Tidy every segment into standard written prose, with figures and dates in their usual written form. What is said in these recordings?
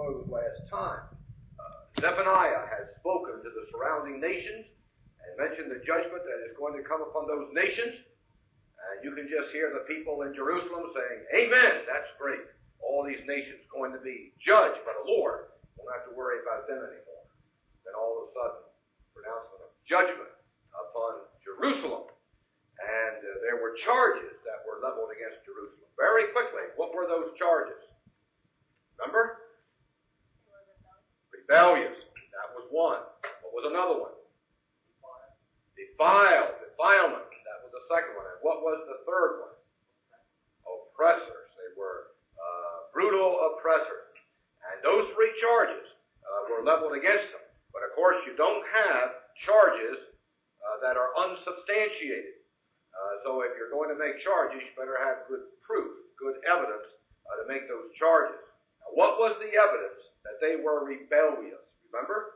exposed last time. Zephaniah has spoken to the surrounding nations and mentioned the judgment that is going to come upon those nations. And you can just hear the people in Jerusalem saying, Amen, that's great. All these nations going to be judged by the Lord. Won't have to worry about them anymore. Then all of a sudden, pronouncement of judgment upon Jerusalem. And there were charges that were leveled against Jerusalem. Very quickly, what were those charges? Remember? Rebellious. That was one. What was another one? Defilement. That was the second one. And what was the third one? Oppressors. They were brutal oppressors. And those three charges were leveled against them. But of course, you don't have charges that are unsubstantiated. So if you're going to make charges, you better have good proof, good evidence to make those charges. Now, what was the evidence that they were rebellious? Remember?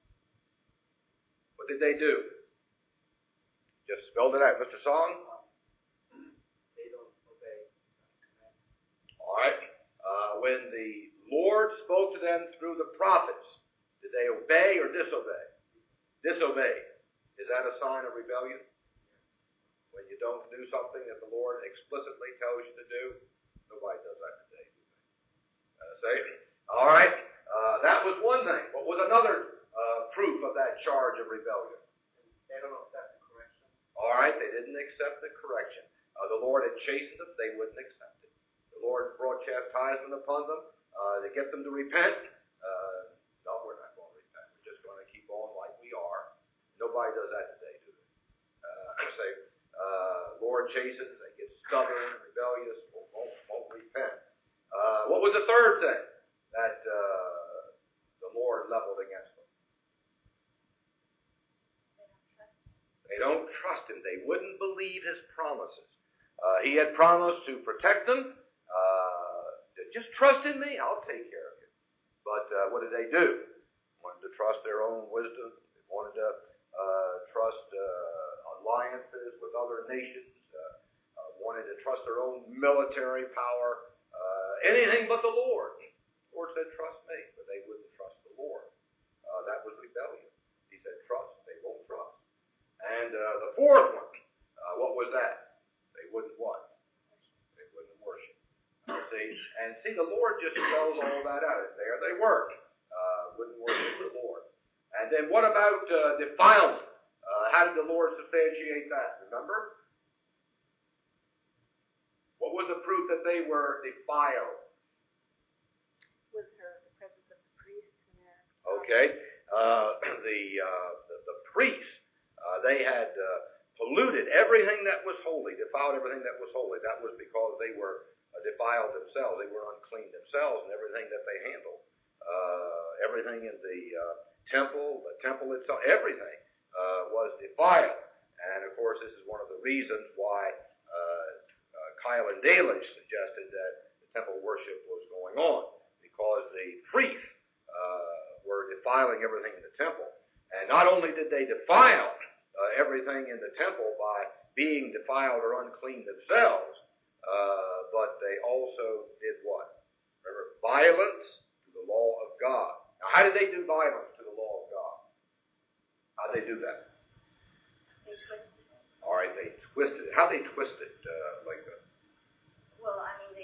What did they do? Just spelled it out. Mr. Song? They don't obey. All right. When the Lord spoke to them through the prophets, did they obey or disobey? Disobey. Is that a sign of rebellion? When you don't do something that the Lord explicitly tells you to do? Nobody does that today, do they? All right. That was one thing. What was another proof of that charge of rebellion? They don't accept the correction. All right. They didn't accept the correction. The Lord had chastened them. They wouldn't accept it. The Lord brought chastisement upon them to get them to repent. No, we're not going to repent. We're just going to keep on like we are. Nobody does that today, do they? Lord chastens, they get stubborn, rebellious, won't repent. What was the third thing that the Lord leveled against them? They don't trust Him. They wouldn't believe His promises. He had promised to protect them. Just trust in me, I'll take care of you. But what did they do? Wanted to trust their own wisdom. They wanted to trust alliances with other nations. Wanted to trust their own military power. Anything but the Lord. The Lord said, trust me. But they wouldn't trust the Lord. That was rebellion. He said, trust. They won't trust. And the fourth one, what was that? They wouldn't what? They wouldn't worship. See, the Lord just spells all that out. And there they were. Wouldn't worship the Lord. And then what about defilement? How did the Lord substantiate that? Remember? What was the proof that they were defiled? Was the presence of the priests in there? Okay. The priests, they had polluted everything that was holy, defiled everything that was holy. That was because they were defiled themselves. They were unclean themselves in everything that they handled. Everything in the temple itself, everything was defiled. And of course, this is one of the reasons why Kyle and Dalish suggested that the temple worship was going on, because the priests were defiling everything in the temple. And not only did they defile everything in the temple by being defiled or unclean themselves, but they also did what? Remember, violence to the law of God. Now, how did they do violence to the law of God? How did they do that? They twisted it. All right, they twisted it. How they twist it, like that? Well, I mean,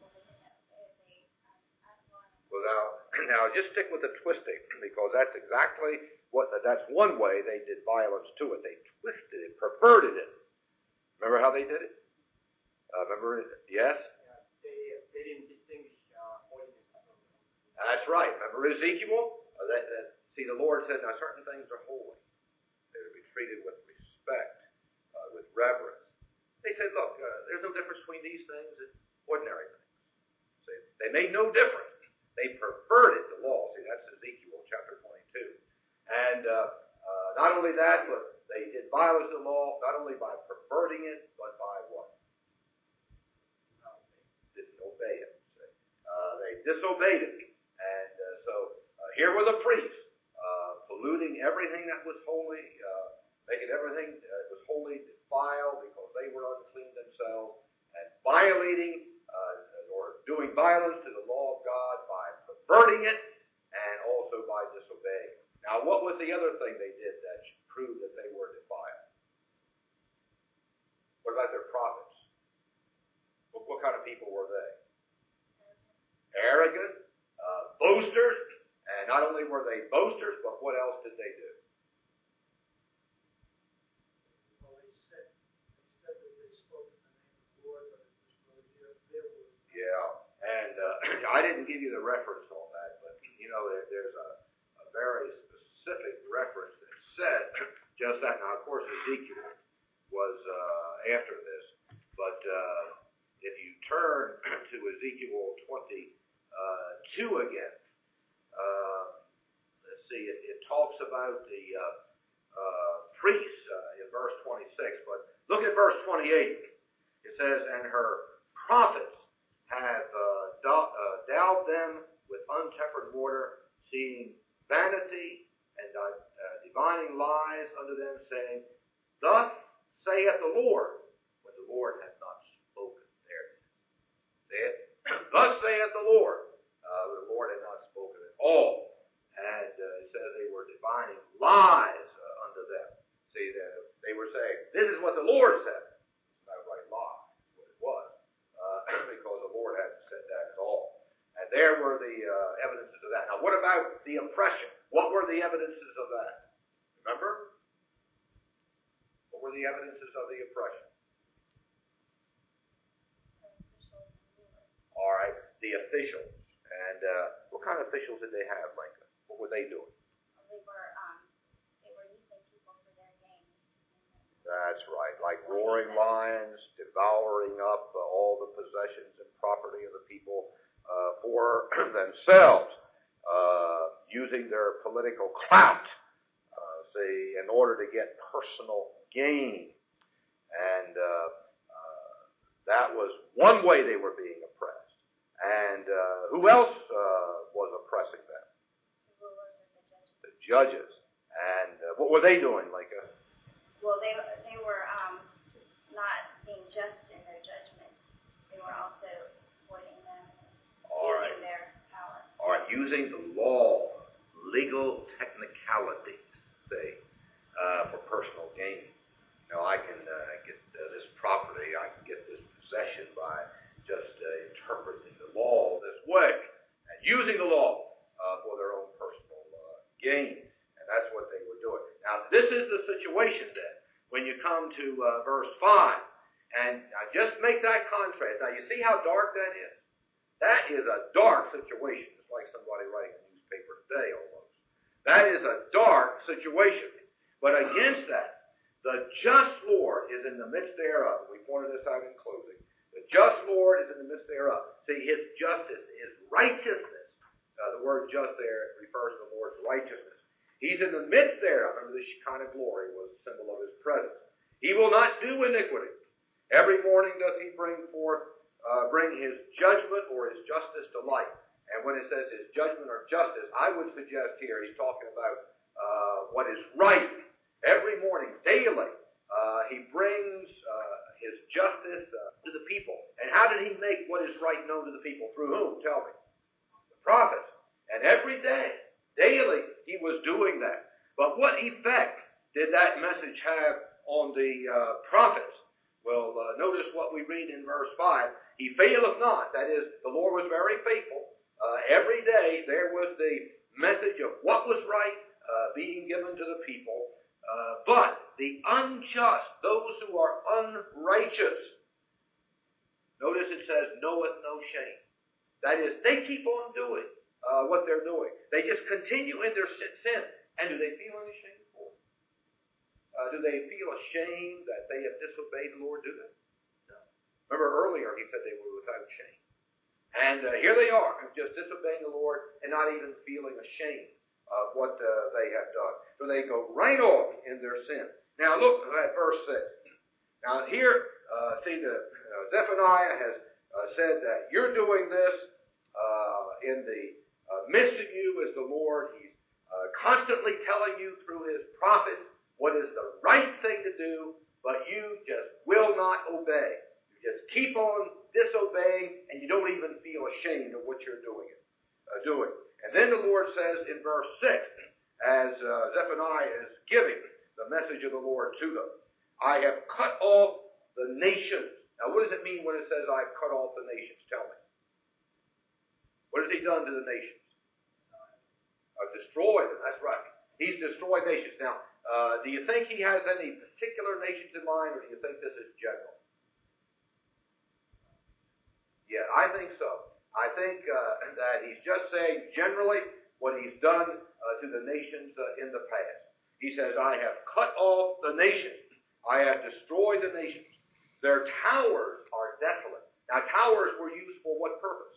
Now, just stick with the twisting, because that's exactly that's one way they did violence to it. They twisted it, perverted it. Remember how they did it? Remember, yes? They didn't distinguish holiness. That's right. Remember Ezekiel? See, the Lord said, now certain things are holy. They're to be treated with respect, with reverence. They said, look, there's no difference between these things and ordinary things. See, they made no difference. They perverted the law. See, that's Ezekiel chapter 22. And not only that, but they did violence to the law, not only by perverting it, but by what? Didn't obey it. They disobeyed it. And so here were the priests polluting everything that was holy, making everything that was holy defiled because they were unclean themselves, and violating or doing violence to the law of God by perverting doing it and also by disobeying. Now, what was the other thing they did that proved that they were defiled? What about their prophets? What kind of people were they? Arrogant, boasters, and not only were they boasters, but what else did they do? Well, they said that they spoke in the name of the Lord, but it was really their word. Yeah, and I didn't give you the reference on that, but you know, there's a very specific reference that said just that. Now, of course, Ezekiel was after this, but if you turn to Ezekiel 22 again, let's see, it talks about the priests in verse 26, but look at verse 28. It says, and her prophets have daubed them with untempered mortar, seeing vanity and divining lies unto them, saying, thus saith the Lord, when the Lord hath not spoken. There it is. Say it. Thus saith the Lord. The Lord had not spoken at all. And it says they were divining lies unto them. See, they were saying, this is what the Lord said. It's not a right lie. That's what it was. Because the Lord hadn't said that at all. And there were the evidences of that. Now, what about the oppression? What were the evidences of that? Remember? What were the evidences of the oppression? All right, the officials. And what kind of officials did they have, Lincoln? What were they doing? They were using people for their gains. That's right, like roaring lions, devouring up all the possessions and property of the people for themselves, using their political clout, in order to get personal gain. And that was one way they were being oppressed. And who else was oppressing them? The rulers and the judges. The judges. And what were they doing, Lincoln? Well, they were not being just in their judgments. They were also avoiding them, using their power. All right, using the law, legal technicalities, say, for personal gain. You know, I can get this property, I can get this possession by just interpreting the law this way and using the law for their own personal gain. And that's what they were doing. Now, this is the situation then when you come to verse 5. And now just make that contrast. Now, you see how dark that is? That is a dark situation. It's like somebody writing a newspaper today almost. That is a dark situation. But against that, the just Lord is in the midst thereof. We pointed this out in closing. The just Lord is in the midst thereof. See, His justice, His righteousness. The word just there refers to the Lord's righteousness. He's in the midst thereof. Remember, this kind of glory was a symbol of His presence. He will not do iniquity. Every morning does He bring His judgment or His justice to light. And when it says His judgment or justice, I would suggest here He's talking about what is right. Every morning, daily, He brings His justice to the people. And how did He make what is right known to the people? Through whom? Tell me. The prophets. And every day, daily, He was doing that. But what effect did that message have on the prophets? Well, notice what we read in verse 5. He faileth not. That is, the Lord was very faithful. Every day there was the message of what was right being given to the people. But the unjust, those who are unrighteous, notice it says, knoweth no shame. That is, they keep on doing what they're doing. They just continue in their sin. And do they feel any shame for it? Do they feel ashamed that they have disobeyed the Lord? Do they? No. Remember earlier he said they were without shame. And here they are, just disobeying the Lord and not even feeling ashamed of what they have done. So they go right off in their sin. Now look at verse 6. Now here, Zephaniah has said that you're doing this in the midst of you is the Lord. He's constantly telling you through His prophets what is the right thing to do, but you just will not obey. You just keep on disobeying, and you don't even feel ashamed of what you're doing. And then the Lord says in verse 6, as Zephaniah is giving the message of the Lord to them, I have cut off the nations. Now, what does it mean when it says I've cut off the nations? Tell me. What has he done to the nations? Destroyed them. That's right. He's destroyed nations. Now, do you think he has any particular nations in mind, or do you think this is general? Yeah, I think so. I think that he's just saying generally what he's done to the nations in the past. He says, I have cut off the nations. I have destroyed the nations. Their towers are desolate. Now, towers were used for what purpose?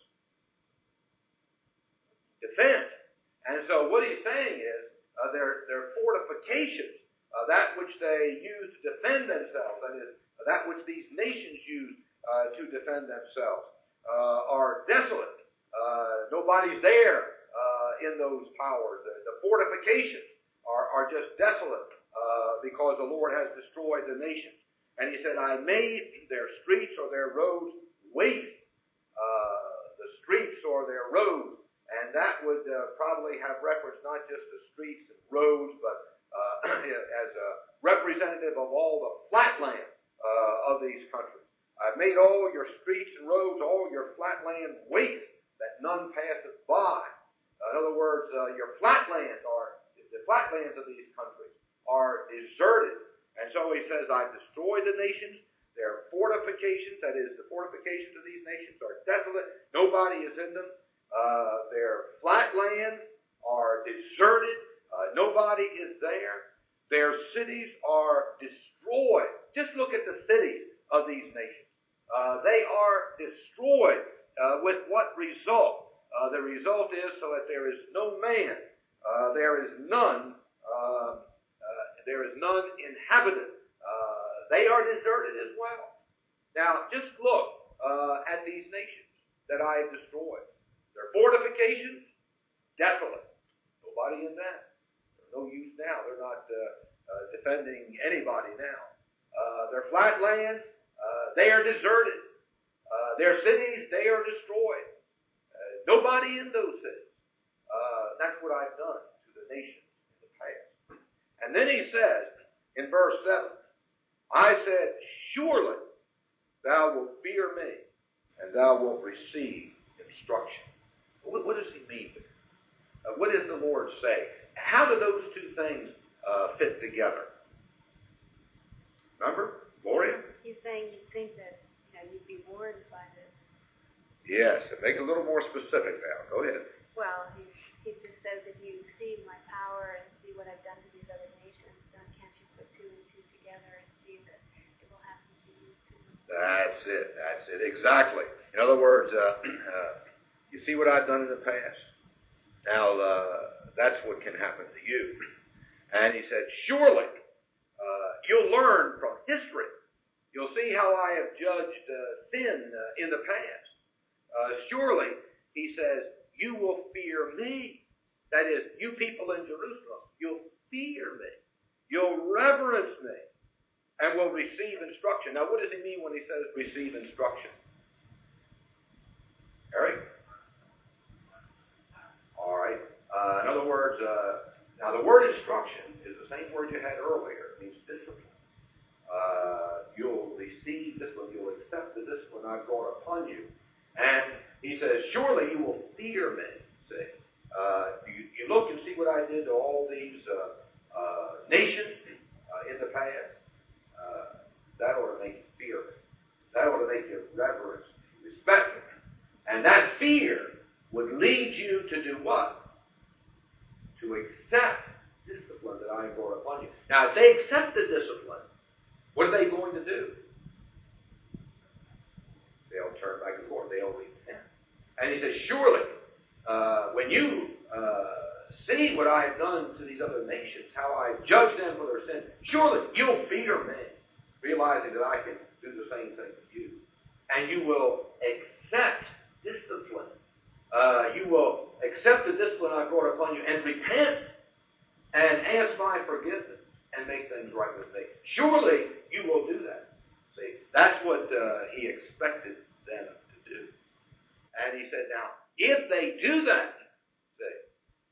Defense. And so what he's saying is their fortifications, that which they use to defend themselves, that is, that which these nations use to defend themselves, are desolate. Nobody's there in those towers. The fortifications are just desolate because the Lord has destroyed the nations. And he said, I made their streets or their roads waste. The streets or their roads. And that would probably have reference not just to streets and roads, but as a representative of all the flatland of these countries. I've made all your streets and roads, all your flatland waste, that none passeth by. In other words, your flatlands the flatlands of these countries are deserted. And so he says, I've destroyed the nations. Their fortifications, that is, the fortifications of these nations are desolate. Nobody is in them. Their flatlands are deserted. Nobody is there. Their cities are destroyed. Just look at the cities of these nations. They are destroyed. With what result? The result is so that there is no man, there is none inhabited. They are deserted as well. Now, just look at these nations that I have destroyed. Their fortifications, desolate. Nobody in them. There's no use now. They're not defending anybody now. Their flatlands, they are deserted. Their cities, they are destroyed. Nobody in those cities. That's what I've done to the nations in the past. And then he says, in verse 7, I said, surely thou wilt fear me, and thou wilt receive instruction. What does he mean there? What does the Lord say? How do those two things fit together? Remember? Gloria? He's saying you think that you'd be warned by this. Yes, make it a little more specific now. Go ahead. Well, he just says if you see my power and see what I've done to these other nations, then can't you put two and two together and see that it will happen to you too? That's it, exactly. In other words, you see what I've done in the past. Now, that's what can happen to you. And he said, surely, you'll learn from history. You'll see how I have judged sin in the past. Surely, he says, you will fear me. That is, you people in Jerusalem, you'll fear me. You'll reverence me. And will receive instruction. Now, what does he mean when he says receive instruction? Eric? All right. In other words, now the word instruction is the same word you had earlier. It means discipline. You'll receive discipline. You'll accept the discipline I've brought upon you. And he says, surely you will fear me. See? You look and see what I did to all these nations in the past. That ought to make you fear me. That ought to make you reverence, respect me. And that fear would lead you to do what? To accept discipline that I brought upon you. Now, if they accept the discipline, what are they going to do? They'll turn back to the Lord. They'll repent. And he says, surely, when you see what I have done to these other nations, how I judge them for their sin, surely you'll fear me, realizing that I can do the same thing to you. And you will accept discipline. You will accept the discipline I brought upon you and repent and ask my forgiveness and make things right with me. Surely you will do that. See, that's what he expected them to do. And he said, now, if they do that, see,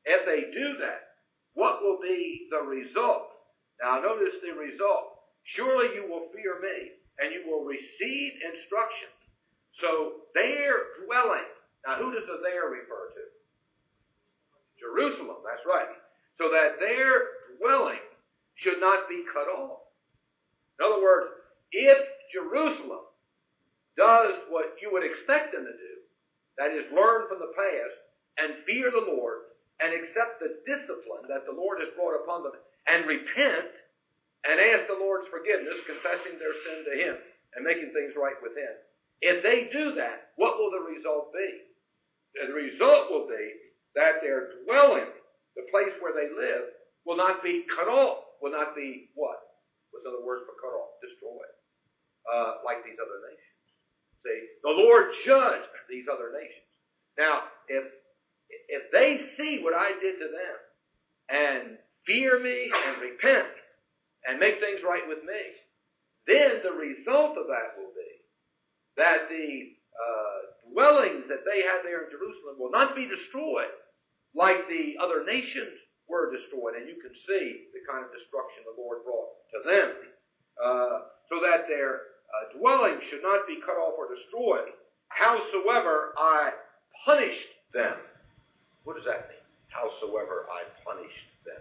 if they do that, what will be the result? Now notice the result. Surely you will fear me, and you will receive instruction. So their dwelling, now who does the there refer to? Jerusalem, that's right. So that their dwelling should not be cut off. In other words, if Jerusalem does what you would expect them to do, that is learn from the past and fear the Lord and accept the discipline that the Lord has brought upon them and repent and ask the Lord's forgiveness, confessing their sin to Him and making things right with Him. If they do that, what will the result be? The result will be that their dwelling, the place where they live, will not be cut off. Will not be what? What's another word for cut off? Destroyed. Like these other nations. See, the Lord judged these other nations. Now, if they see what I did to them and fear me and repent and make things right with me, then the result of that will be that the dwellings that they had there in Jerusalem will not be destroyed like the other nations were destroyed. And you can see the kind of destruction the Lord brought to them. So that their dwelling should not be cut off or destroyed. Howsoever I punished them. What does that mean? Howsoever I punished them.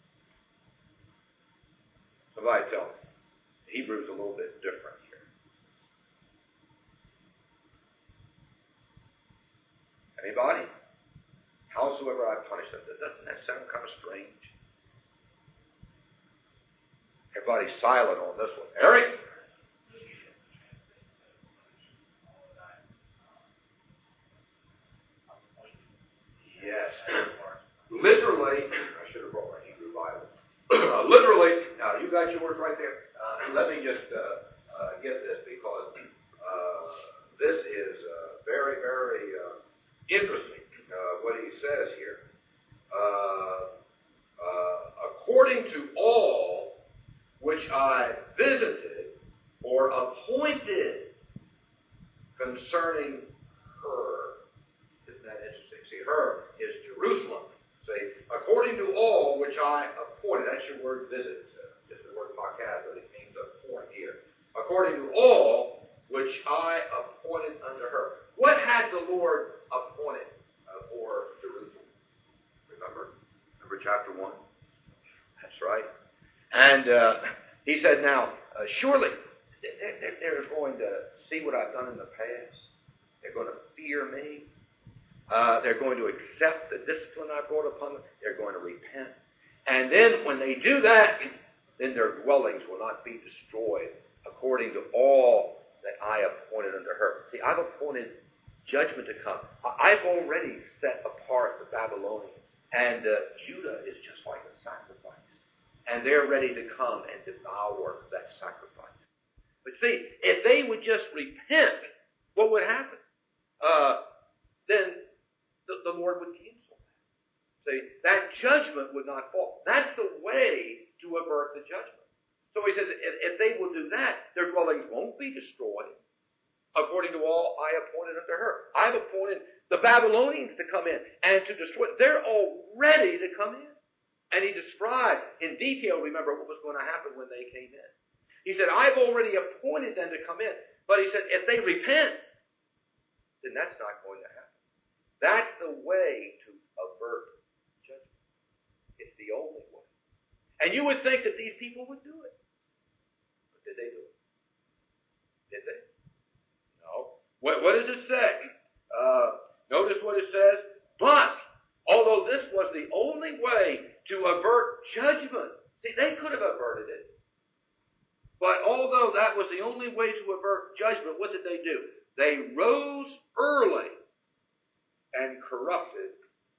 Somebody tell me. Hebrew's a little bit different here. Anybody? Howsoever I punished them. Doesn't that sound kind of strange? Everybody's silent on this one. Eric? Yes. Literally, I should have brought my Hebrew Bible. Literally, now you got yours right there. Let me just get this because this is very, very interesting what he says here. According to all which I visited or appointed concerning her. Isn't that interesting? See, her is Jerusalem. See, according to all which I appointed. That's your word visit. Just the word makaz, but it means appoint here. According to all which I appointed unto her. What had the Lord appointed for Jerusalem? Remember chapter 1? That's right. And he said, now, surely they're going to see what I've done in the past. They're going to fear me. They're going to accept the discipline I brought upon them. They're going to repent. And then when they do that, then their dwellings will not be destroyed according to all that I appointed unto her. See, I've appointed judgment to come. I've already set apart the Babylonians. And Judah is just like a sacrifice. And they're ready to come and devour that sacrifice. But see, if they would just repent, what would happen? Then the Lord would cancel that. See, that judgment would not fall. That's the way to avert the judgment. So he says, if they will do that, their dwellings won't be destroyed, according to all I appointed unto her. I've appointed the Babylonians to come in and to destroy. They're all ready to come in. And he described in detail, remember, what was going to happen when they came in. He said, I've already appointed them to come in. But he said, if they repent, then that's not going to happen. That's the way to avert judgment. It's the only way. And you would think that these people would do it. But did they do it? Did they? No. What does it say? Notice what it says. But, although this was the only way to avert judgment, see, they could have averted it. But although that was the only way to avert judgment, what did they do? They rose early and corrupted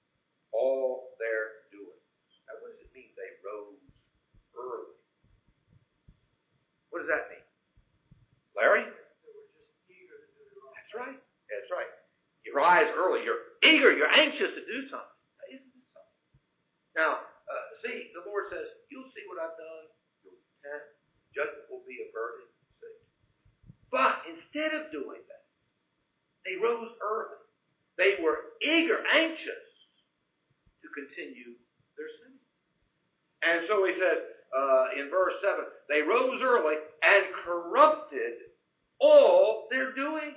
all their doings. Now, what does it mean they rose early? What does that mean? Larry? They were just eager to do the wrong. That's right. That's right. You rise early. You're eager. You're anxious to do something. Isn't this something? Now, see, the Lord says, you'll see what I've done. You'll repent. Judgment will be averted. See? But instead of doing that, they rose early. They were eager, anxious to continue their sin. And so he said in verse 7, they rose early and corrupted all their doing.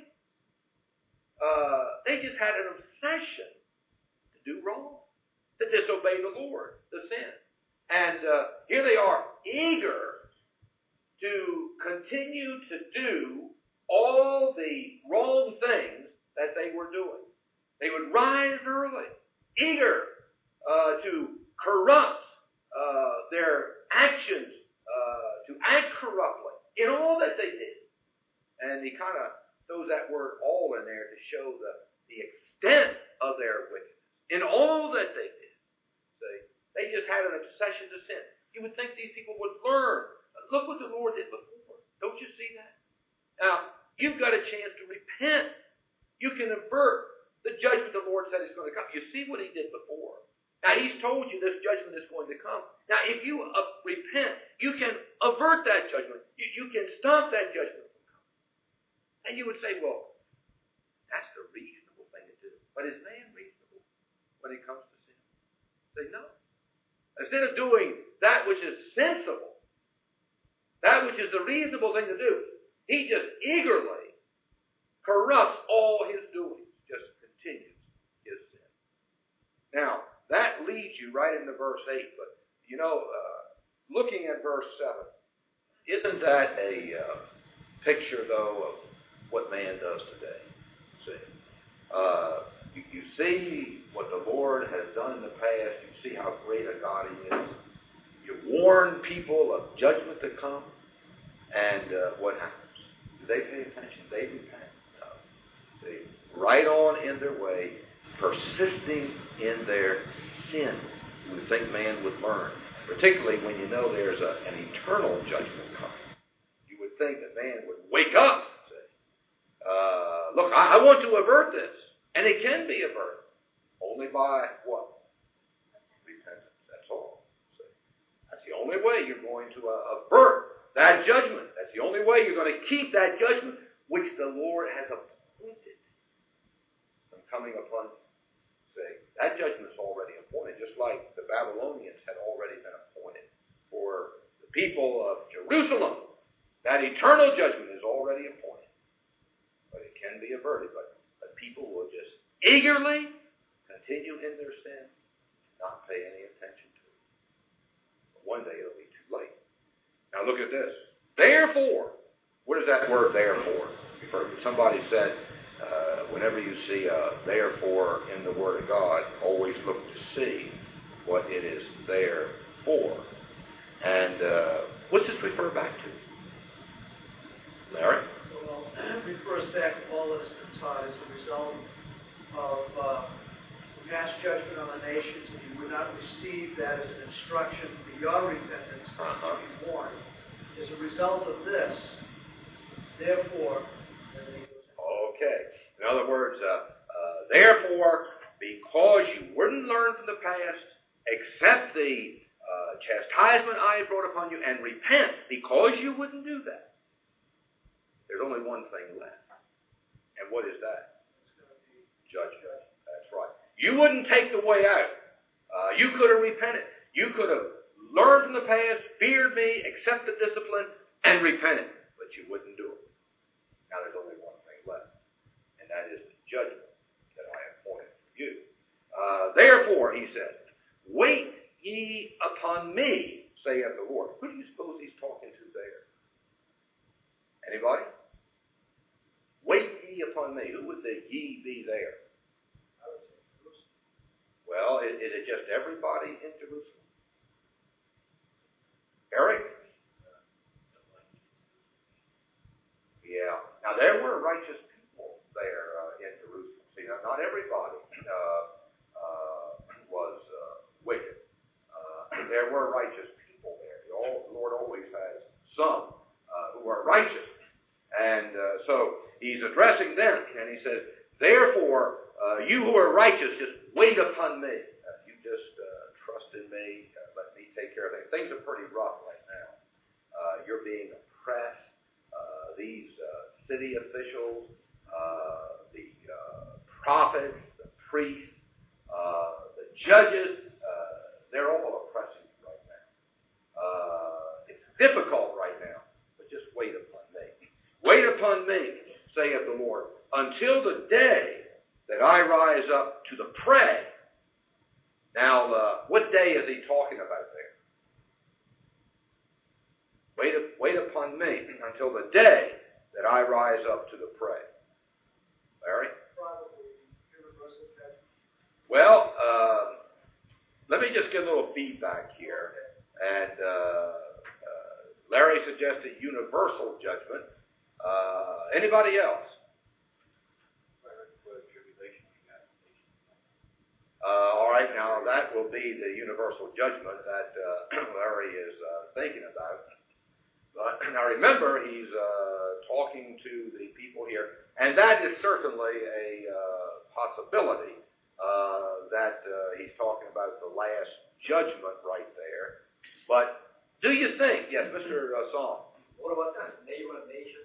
They just had an obsession to do wrong, to disobey the Lord, to sin. And here they are, eager to continue to do all the wrong things that they were doing. They would rise early, eager to corrupt their actions, to act corruptly in all that they did. And he kind of throws that word all in there to show the extent of their wickedness. In all that they did. See, they just had an obsession to sin. You would think these people would learn. Look what the Lord did before. Don't you see that? Now, you've got a chance to repent. You can avert the judgment the Lord said is going to come. You see what he did before. Now, he's told you this judgment is going to come. Now, if you repent, you can avert that judgment. You can stop that judgment from coming. And you would say, well, that's the reasonable thing to do. But is man reasonable when it comes to sin? Say, no. Instead of doing that which is sensible, that which is the reasonable thing to do, he just eagerly corrupts all his doings, just continues his sin. Now, that leads you right into verse 8, but, looking at verse 7, isn't that a picture, though, of what man does today? See? You see what the Lord has done in the past. You see how great a God he is. You warn people of judgment to come. And what happens? Do they pay attention? They repent? No. They right on in their way, persisting in their sin. You would think man would learn. Particularly when you know there's an eternal judgment coming. You would think that man would wake up. Say, look, I want to avert this. And it can be averted. Only by what? Repentance. That's all. See? That's the only way you're going to avert that judgment. That's the only way you're going to keep that judgment which the Lord has appointed from coming upon you. See? That judgment's already appointed, just like the Babylonians had already been appointed for the people of Jerusalem. That eternal judgment is already appointed. But it can be averted. But people will just eagerly continue in their sin, not pay any attention to it. But one day it'll be too late. Now look at this. Therefore, what is that word therefore? You've heard somebody said, whenever you see a therefore in the Word of God, always look to see what it is there for. And what's this refer back to? Larry? Well, it refers back to all that has been taught as a result of mass judgment on the nations, and you would not receive that as an instruction for your repentance to be warned. As a result of this, therefore, okay. In other words, therefore, because you wouldn't learn from the past, accept the chastisement I have brought upon you, and repent, because you wouldn't do that, there's only one thing left. And what is that? Judgment. That's right. You wouldn't take the way out. You could have repented. You could have learned from the past, feared me, accepted discipline, and repented. But you wouldn't do it. Now there's only one thing left. And that is the judgment that I have appointed for you. Therefore, he said, wait ye upon me, saith the Lord. Who do you suppose he's talking to there? Anybody? Wait ye upon me. Who would the ye be there? Well, is it just everybody in Jerusalem? Eric? Yeah. Now, there were righteous people there in Jerusalem. See, not everybody was wicked. There were righteous people there. The Lord always has some who are righteous. And so he's addressing them, and he says, therefore, you who are righteous, just wait upon me. You just trust in me. Let me take care of things. Things are pretty rough right now. You're being oppressed. These city officials, the prophets, the priests, the judges, they're all oppressing you right now. It's difficult right now, but just wait upon me. Wait upon me, saith the Lord, until the day that I rise up to the prey. Now, what day is he talking about there? Wait upon me until the day that I rise up to the prey. Larry? Probably universal judgment. Well, let me just get a little feedback here. And Larry suggested universal judgment. Anybody else? All right, now that will be the universal judgment that Larry is thinking about. But now remember, he's talking to the people here, and that is certainly a possibility that he's talking about the last judgment right there. But do you think, yes, Mr. Song? What about that neighbor nations?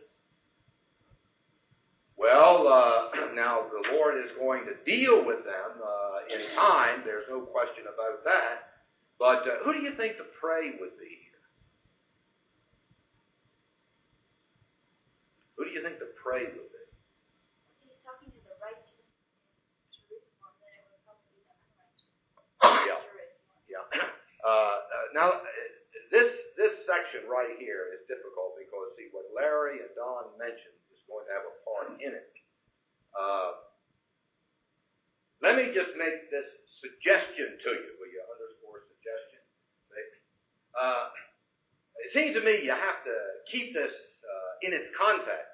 Well, now the Lord is going to deal with them in time. There's no question about that. But who do you think the prey would be here? Who do you think the prey would be? He's talking to the righteous in Jerusalem, then it would probably be the unrighteous. Yeah. Jerusalem. Yeah. Now, this section right here is difficult because, see, what Larry and Don mentioned is going to have a part in it. Let me just make this suggestion to you. Will you underscore suggestion? It seems to me you have to keep this in its context.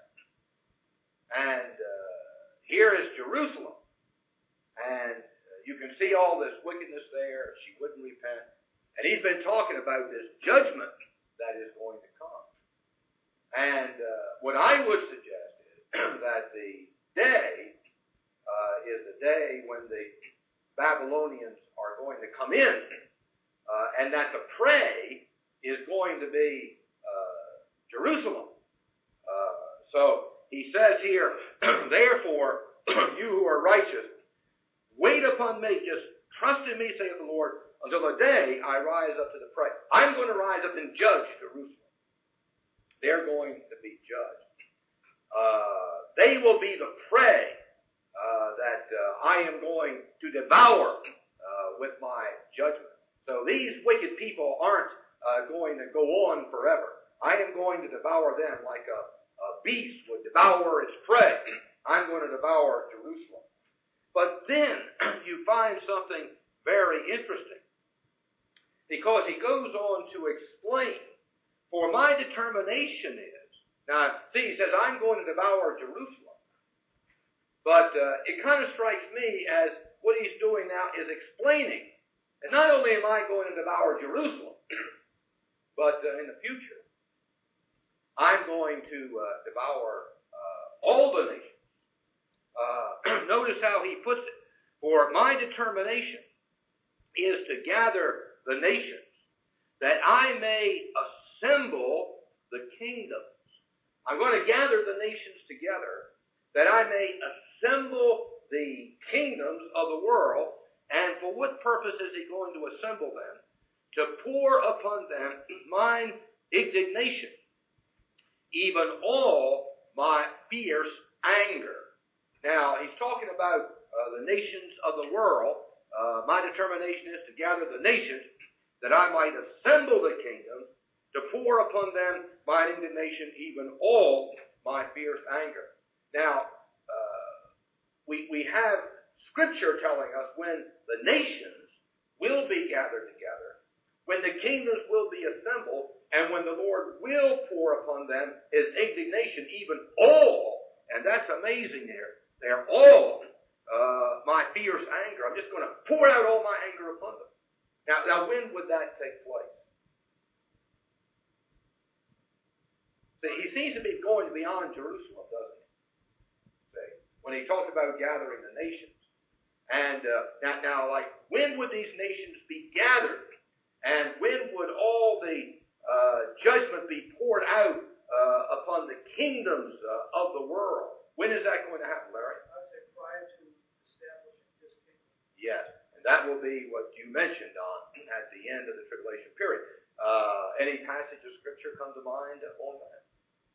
And here is Jerusalem. And you can see all this wickedness there. She wouldn't repent. And he's been talking about this judgment that is going to come. And what I would suggest is that the day is the day when the Babylonians are going to come in, and that the prey is going to be Jerusalem. So he says here, therefore, you who are righteous, wait upon me, just trust in me, saith the Lord, until the day I rise up to the prey. I'm going to rise up and judge Jerusalem. They're going to be judged. They will be the prey that I am going to devour with my judgment. So these wicked people aren't going to go on forever. I am going to devour them like a beast would devour its prey. I'm going to devour Jerusalem. But then you find something very interesting. Because he goes on to explain, for my determination is, now, see, he says, I'm going to devour Jerusalem. But it kind of strikes me as what he's doing now is explaining that not only am I going to devour Jerusalem, but in the future, I'm going to devour all the nations. Notice how he puts it. For my determination is to gather the nations, that I may assemble the kingdoms. I'm going to gather the nations together, that I may assemble the kingdoms of the world. And for what purpose is he going to assemble them? To pour upon them mine indignation, even all my fierce anger. Now, he's talking about the nations of the world. My determination is to gather the nations, that I might assemble the kingdoms, to pour upon them my indignation, even all my fierce anger. Now, we have Scripture telling us when the nations will be gathered together, when the kingdoms will be assembled, and when the Lord will pour upon them his indignation, even all, and that's amazing there, they're all my fierce anger. I'm just going to pour out all my anger upon them. Now when would that take place? See, he seems to be going beyond Jerusalem, doesn't he? See, when he talked about gathering the nations. And now, like, when would these nations be gathered? And when would all the judgment be poured out upon the kingdoms of the world? When is that going to happen, Larry? I would say prior to establishing this kingdom. Yes, and that will be what you mentioned, Don, at the end of the tribulation period. Any passage of Scripture come to mind on that?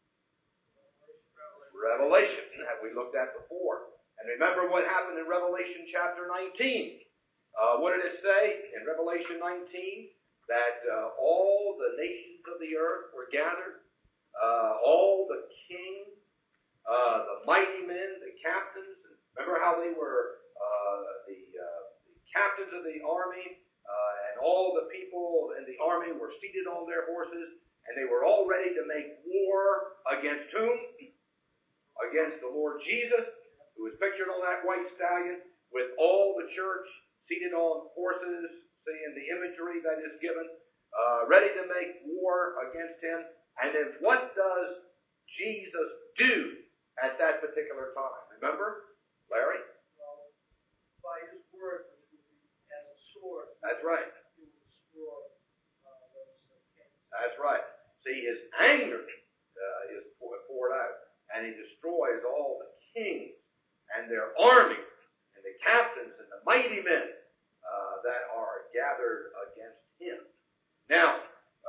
Revelation, that we looked at before. And remember what happened in Revelation chapter 19. What did it say in Revelation 19? That all the nations of the earth were gathered, all the kings, the mighty men, the captains. Remember how they were the captains of the army, and all the people in the army were seated on their horses, and they were all ready to make war against whom? Against the Lord Jesus, who is pictured on that white stallion, with all the church seated on horses, seeing the imagery that is given, ready to make war against him. And then what does Jesus do at that particular time? Remember, Larry? Well, by his word, which will be as a sword. That's right. He will destroy those kings. That's right. See, his anger is poured out, and he destroys all the kings and their armies and the captains and the mighty men that are gathered against him. Now,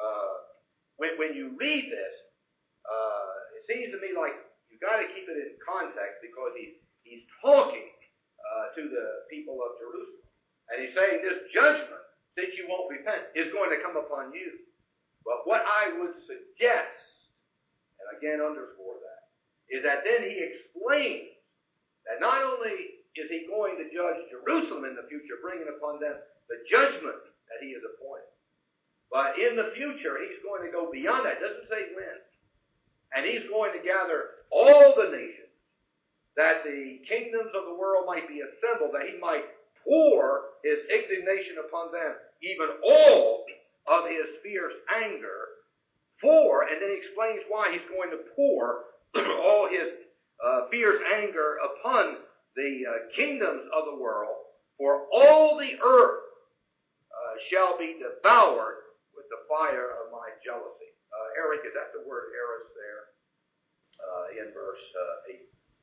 when you read this, it seems to me like you've got to keep it in context, because he's talking to the people of Jerusalem. And he's saying this judgment, since you won't repent, is going to come upon you. But what I would suggest, and again underscore that, is that then he explains that not only is he going to judge Jerusalem in the future, bringing upon them the judgment that he has appointed, but in the future he's going to go beyond that. It doesn't say when. And he's going to gather all the nations, that the kingdoms of the world might be assembled, that he might pour his indignation upon them, even all of his fierce anger, and then he explains why he's going to pour all his fierce anger upon the kingdoms of the world, for all the earth shall be devoured with the fire of my jealousy. Eric, is that the word eris there in verse 8?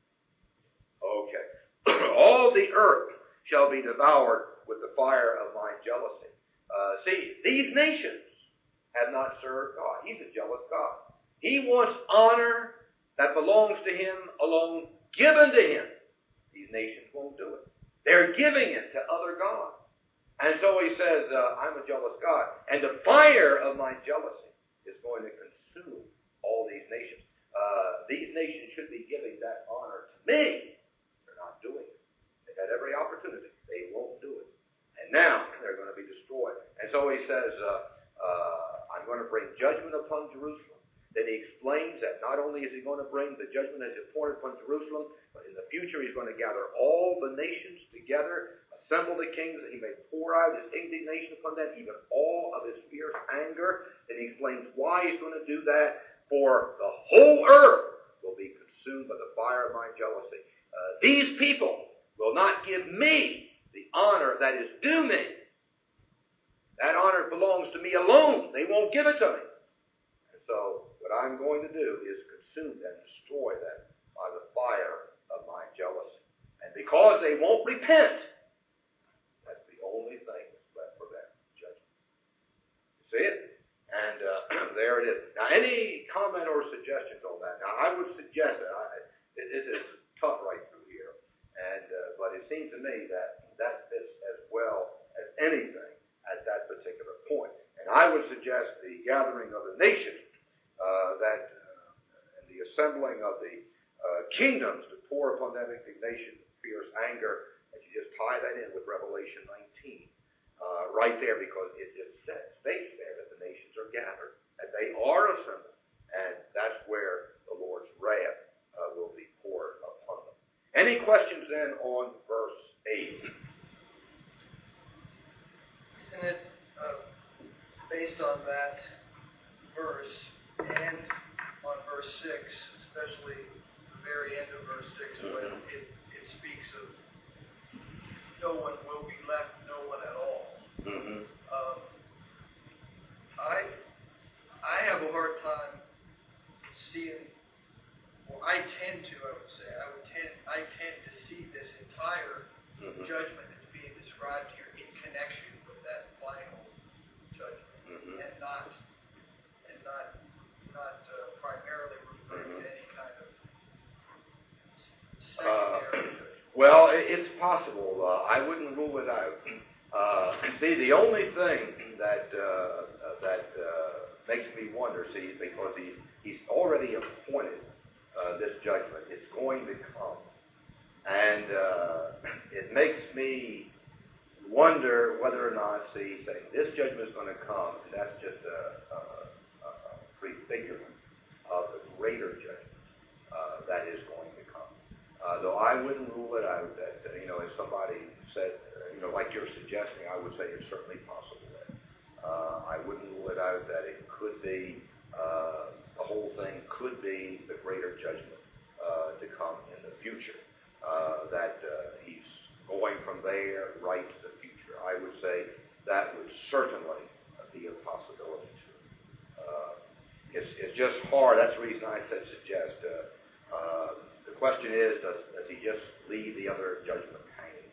Okay. All the earth shall be devoured with the fire of my jealousy. See, these nations have not served God. He's a jealous God. He wants honor that belongs to him alone, given to him. These nations won't do it. They're giving it to other gods. And so he says, I'm a jealous God. And the fire of my jealousy is going to consume all these nations. These nations should be giving that honor to me. They're not doing it. They've had every opportunity. They won't do it. And now they're going to be destroyed. And so he says, I'm going to bring judgment upon Jerusalem. Then he explains that not only is he going to bring the judgment as appointed upon Jerusalem, but in the future he's going to gather all the nations together, assemble the kings, that he may pour out his indignation upon them, even all of his fierce anger. Then he explains why he's going to do that. For the whole earth will be consumed by the fire of my jealousy. These people will not give me the honor that is due me. That honor belongs to me alone. They won't give it to me. And so what I'm going to do is consume them, destroy them by the fire of my jealousy. And because they won't repent, that's the only thing that's left for them, judgment. You see it? And there it is. Now, any comment or suggestions on that? Now, I would suggest that this is tough right through here, but it seems to me that fits as well as anything at that particular point. And I would suggest the gathering of the nations, and the assembling of the kingdoms to pour upon them indignation, fierce anger, and you just tie that in with Revelation 19. Right there, because it just states there that the nations are gathered, that they are assembled, and that's where the Lord's wrath will be poured upon them. Any questions then on verse 8? Isn't it based on that verse and on verse 6, especially the very end of verse 6, when it speaks of no one will be left, no one at all? Mm-hmm. I have a hard time seeing, well, I tend to see this entire judgment that's being described here in connection with that final it's possible. I wouldn't rule it out. See, the only thing that makes me wonder, because he's already appointed this judgment. It's going to come. And it makes me wonder whether or not, saying this judgment is going to come, and that's just a prefigurement of the greater judgment that is going to come. Though I wouldn't rule it out that, if somebody said, like you're suggesting, I would say it's certainly possible that I wouldn't rule it out that it could be, the whole thing could be the greater judgment to come in the future. That he's going from there right to the future. I would say that would certainly be a possibility too. It's just hard. That's the reason I said suggest. The question is, does he just leave the other judgment hanging?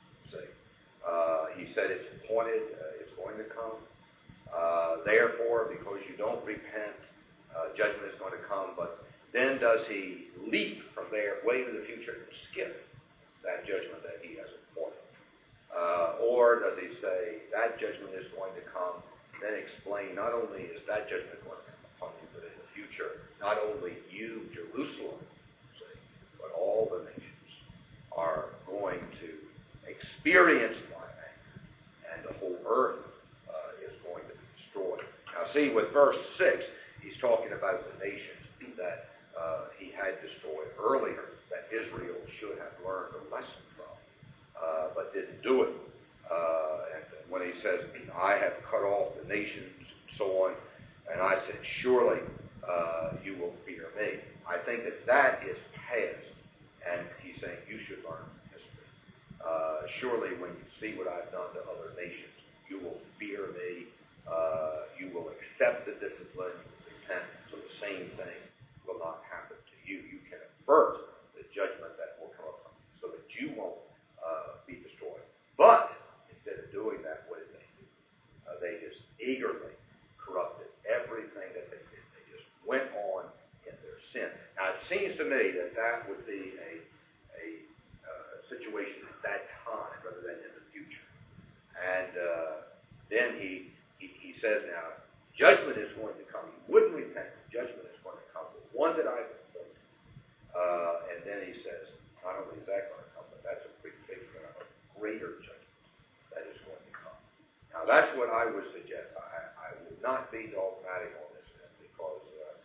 He said it's appointed, it's going to come. Therefore, because you don't repent, judgment is going to come. But then does he leap from there way to the future and skip that judgment that he has appointed? Or does he say that judgment is going to come, then explain not only is that judgment going to come upon you, but in the future, not only you, Jerusalem, but all the nations are going to experience my anger, and the whole earth is going to be destroyed. Now see, with verse 6, he's talking about the nations that he had destroyed earlier, that Israel should have learned a lesson from, but didn't do it. And when he says, I have cut off the nations, and so on, and I said, surely you will fear me. I think that is past, and he's saying you should learn from history. Surely when you see what I've done to other nations, you will fear me, you will accept the discipline, you will repent, so the same thing will not happen to you. You can avert the judgment that will come upon you so that you won't be destroyed. But instead of doing that, what did they do? They just eagerly corrupted everything that they did. They just went on in their sin. Now, it seems to me that would be a situation at that time rather than in the future. And then he says now, judgment is going to come. You wouldn't repent. Judgment is going to come. The one that I've appointed. And then he says, not only is that going to come, but that's a prefigure of a greater judgment that is going to come. Now, that's what I would suggest. I would not be dogmatic on this because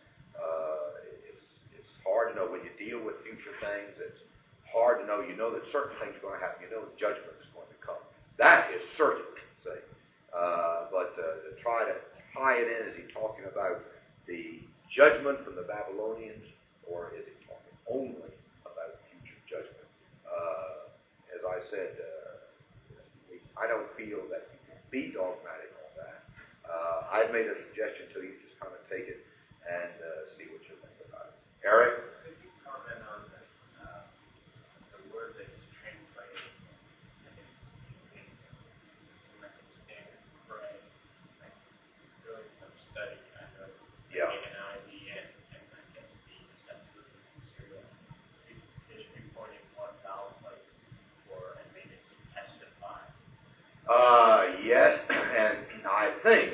it's hard to know. When you deal with future things, it's hard to know. You know that certain things are going to happen. You know that judgment is going to come. That is certain, say. But to try to tie it in, is he talking about the judgment from the Babylonians, or is he talking only about future judgment? As I said, I don't feel that you can be dogmatic on that. I've made a suggestion to you. Just kind of take it and see what you think about it. Eric? Could you comment on the word that's translated in American Standard pray? Doing some study, I know. Yeah. NIV and I guess the Septuagint Syria. Is reporting 1,000 places for and made it testify. Yes, and I think,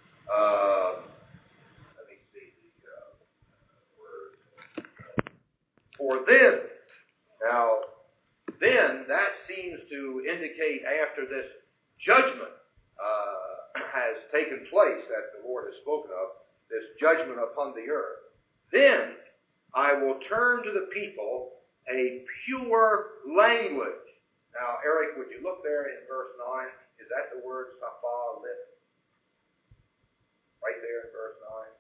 let me see the word, for then. Now, then, that seems to indicate after this judgment has taken place that the Lord has spoken of, this judgment upon the earth, then I will turn to the people a pure language. Now, Eric, would you look there in verse 9? Is that the word Safa lit? Right there in verse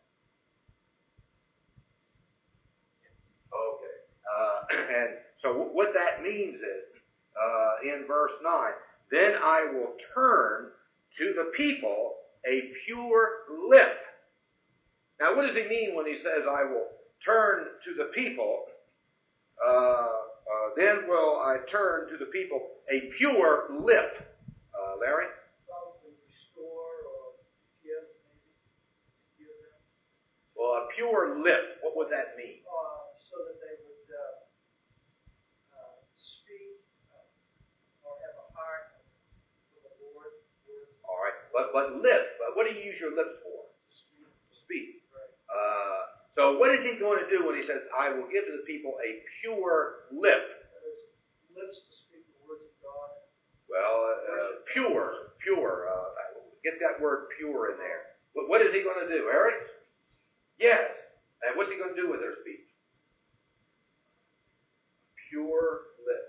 9? Okay. And so what that means is, in verse 9, then I will turn to the people a pure lip. Now, what does he mean when he says, I will turn to the people? Then will I turn to the people a pure lip. Larry? Probably restore or give, maybe. Give them. Well, a pure lip, what would that mean? So that they would speak but lips. What do you use your lips for? Speak. So what is he going to do when he says, I will give to the people a pure lip? Lips to speak the words of God. Well, pure. Get that word pure in there. What is he going to do, Eric? Yes. And what's he going to do with their speech? Pure lip.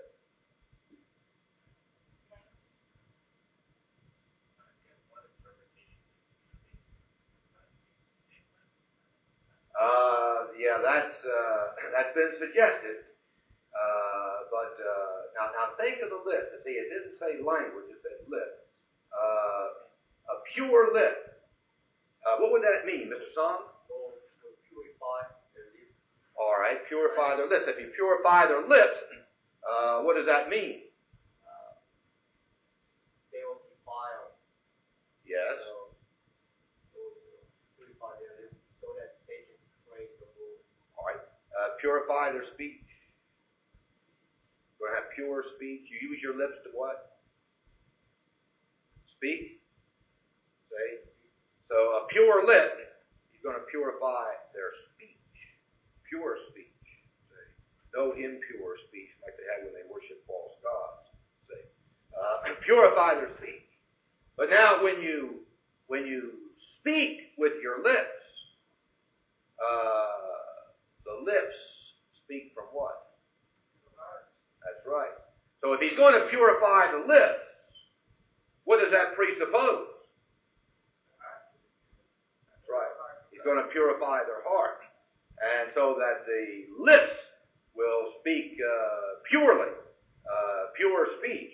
That's been suggested. But now think of the lip. See, it didn't say language; it said lip. A pure lip. What would that mean, Mr. Song? Purify their lips. All right, purify their lips. If you purify their lips, what does that mean? They will defile. Yes. So purify their lips so that they can praise the Lord. All right. Purify their speech. You're going to have pure speech. You use your lips to what? Speak. Say. So a pure lip is going to purify their speech. Pure speech. Say. No impure speech like they had when they worship false gods. Say. Purify their speech. But now when you speak with your lips, the lips speak from what? That's right. So if he's going to purify the lips, what does that presuppose? That's right. He's going to purify their heart. And so that the lips will speak purely, pure speech.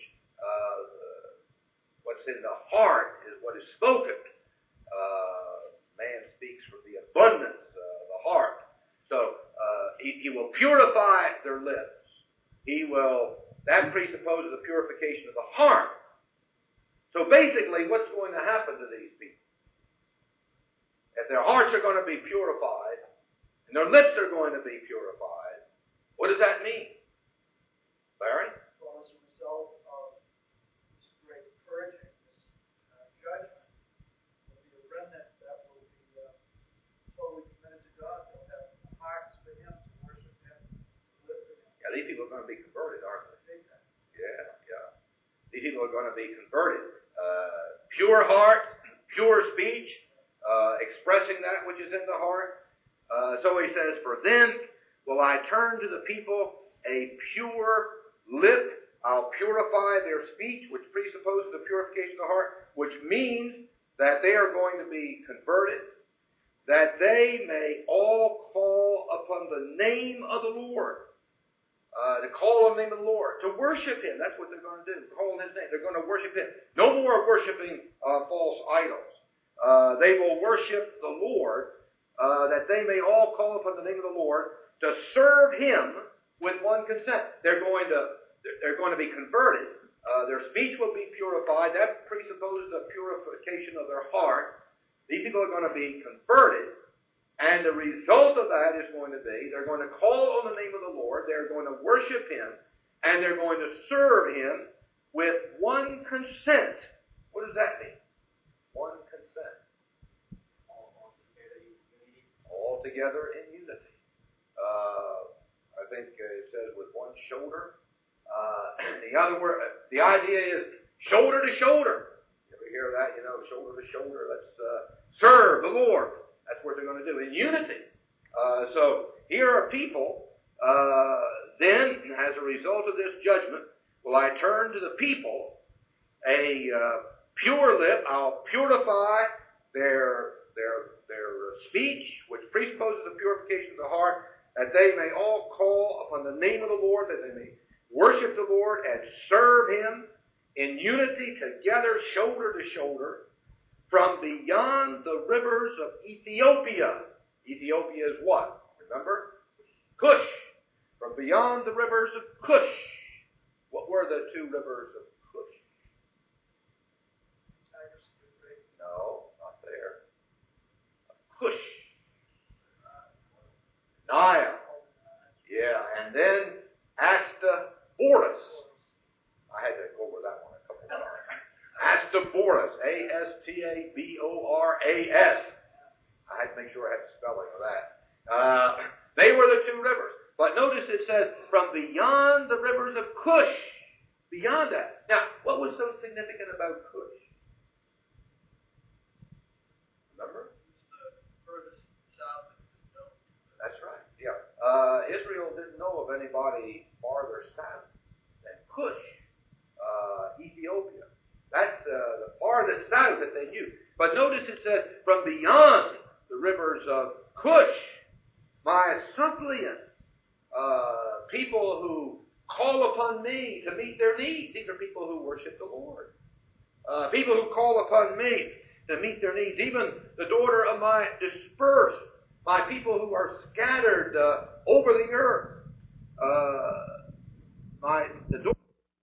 What's in the heart is what is spoken. Man speaks from the abundance of the heart. So he will purify their lips. That presupposes a purification of the heart. So basically, what's going to happen to these people? If their hearts are going to be purified, and their lips are going to be purified, what does that mean? Larry? Well, as a result of this great purging, this judgment, will be a remnant that will be totally committed to God. They'll have hearts for Him, to worship Him, to live for Him. Yeah, these people are going to be converted, aren't they? Yeah. These people are going to be converted. Pure heart, pure speech, expressing that which is in the heart. So he says, for then will I turn to the people a pure lip. I'll purify their speech, which presupposes the purification of the heart, which means that they are going to be converted, that they may all call upon the name of the Lord. To call on the name of the Lord, to worship Him. That's what they're going to do. Call on His name. They're going to worship Him. No more worshiping false idols. They will worship the Lord, that they may all call upon the name of the Lord to serve Him with one consent. They're going to be converted. Their speech will be purified. That presupposes the purification of their heart. These people are going to be converted. And the result of that is going to be, they're going to call on the name of the Lord, they're going to worship Him, and they're going to serve Him with one consent. What does that mean? One consent. All together in unity. I think it says with one shoulder. The idea is shoulder to shoulder. You ever hear that? Shoulder to shoulder. Let's serve the Lord. That's what they're going to do, in unity. So here are people, then, as a result of this judgment, will I turn to the people a pure lip. I'll purify their speech, which presupposes the purification of the heart, that they may all call upon the name of the Lord, that they may worship the Lord and serve Him in unity together, shoulder to shoulder, from beyond the rivers of Ethiopia. Ethiopia is what? Remember? Cush. From beyond the rivers of Cush. What were the two rivers of Cush? No, not there. Cush. Nile. Yeah, and then Astaboras. I had to go over that one a couple of times. Astaboras, A-S-T T-A-B-O-R-A-S. I had to make sure I had the spelling of that. They were the two rivers. But notice it says, from beyond the rivers of Cush. Beyond that. Now, what was so significant about Cush? Remember? The furthest south that we know. That's right. Yeah. Israel didn't know of anybody farther south than Cush, Ethiopia. That's the farthest south that they knew. But notice it says, from beyond the rivers of Cush, my suppliants, people who call upon me to meet their needs. These are people who worship the Lord. People who call upon me to meet their needs. Even the daughter of my dispersed, my people who are scattered over the earth. The daughter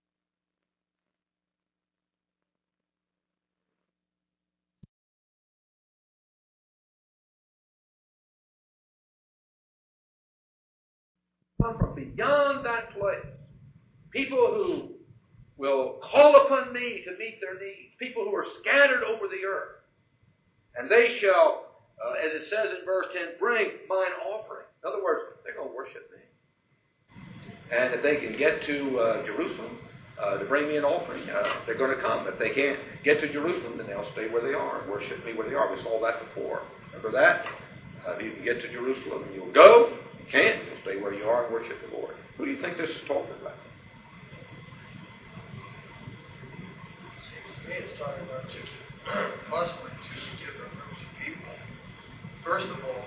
come from beyond that place. People who will call upon me to meet their needs. People who are scattered over the earth. And they shall, as it says in verse 10, bring mine offering. In other words, they're going to worship me. And if they can get to Jerusalem to bring me an offering, they're going to come. If they can't get to Jerusalem, then they'll stay where they are and worship me where they are. We saw that before. Remember that? If you can get to Jerusalem, you'll go. If you can't, you'll stay where you are and worship the Lord. Who do you think this is talking about? Seems to me it's talking about possibly two different groups of people. First of all,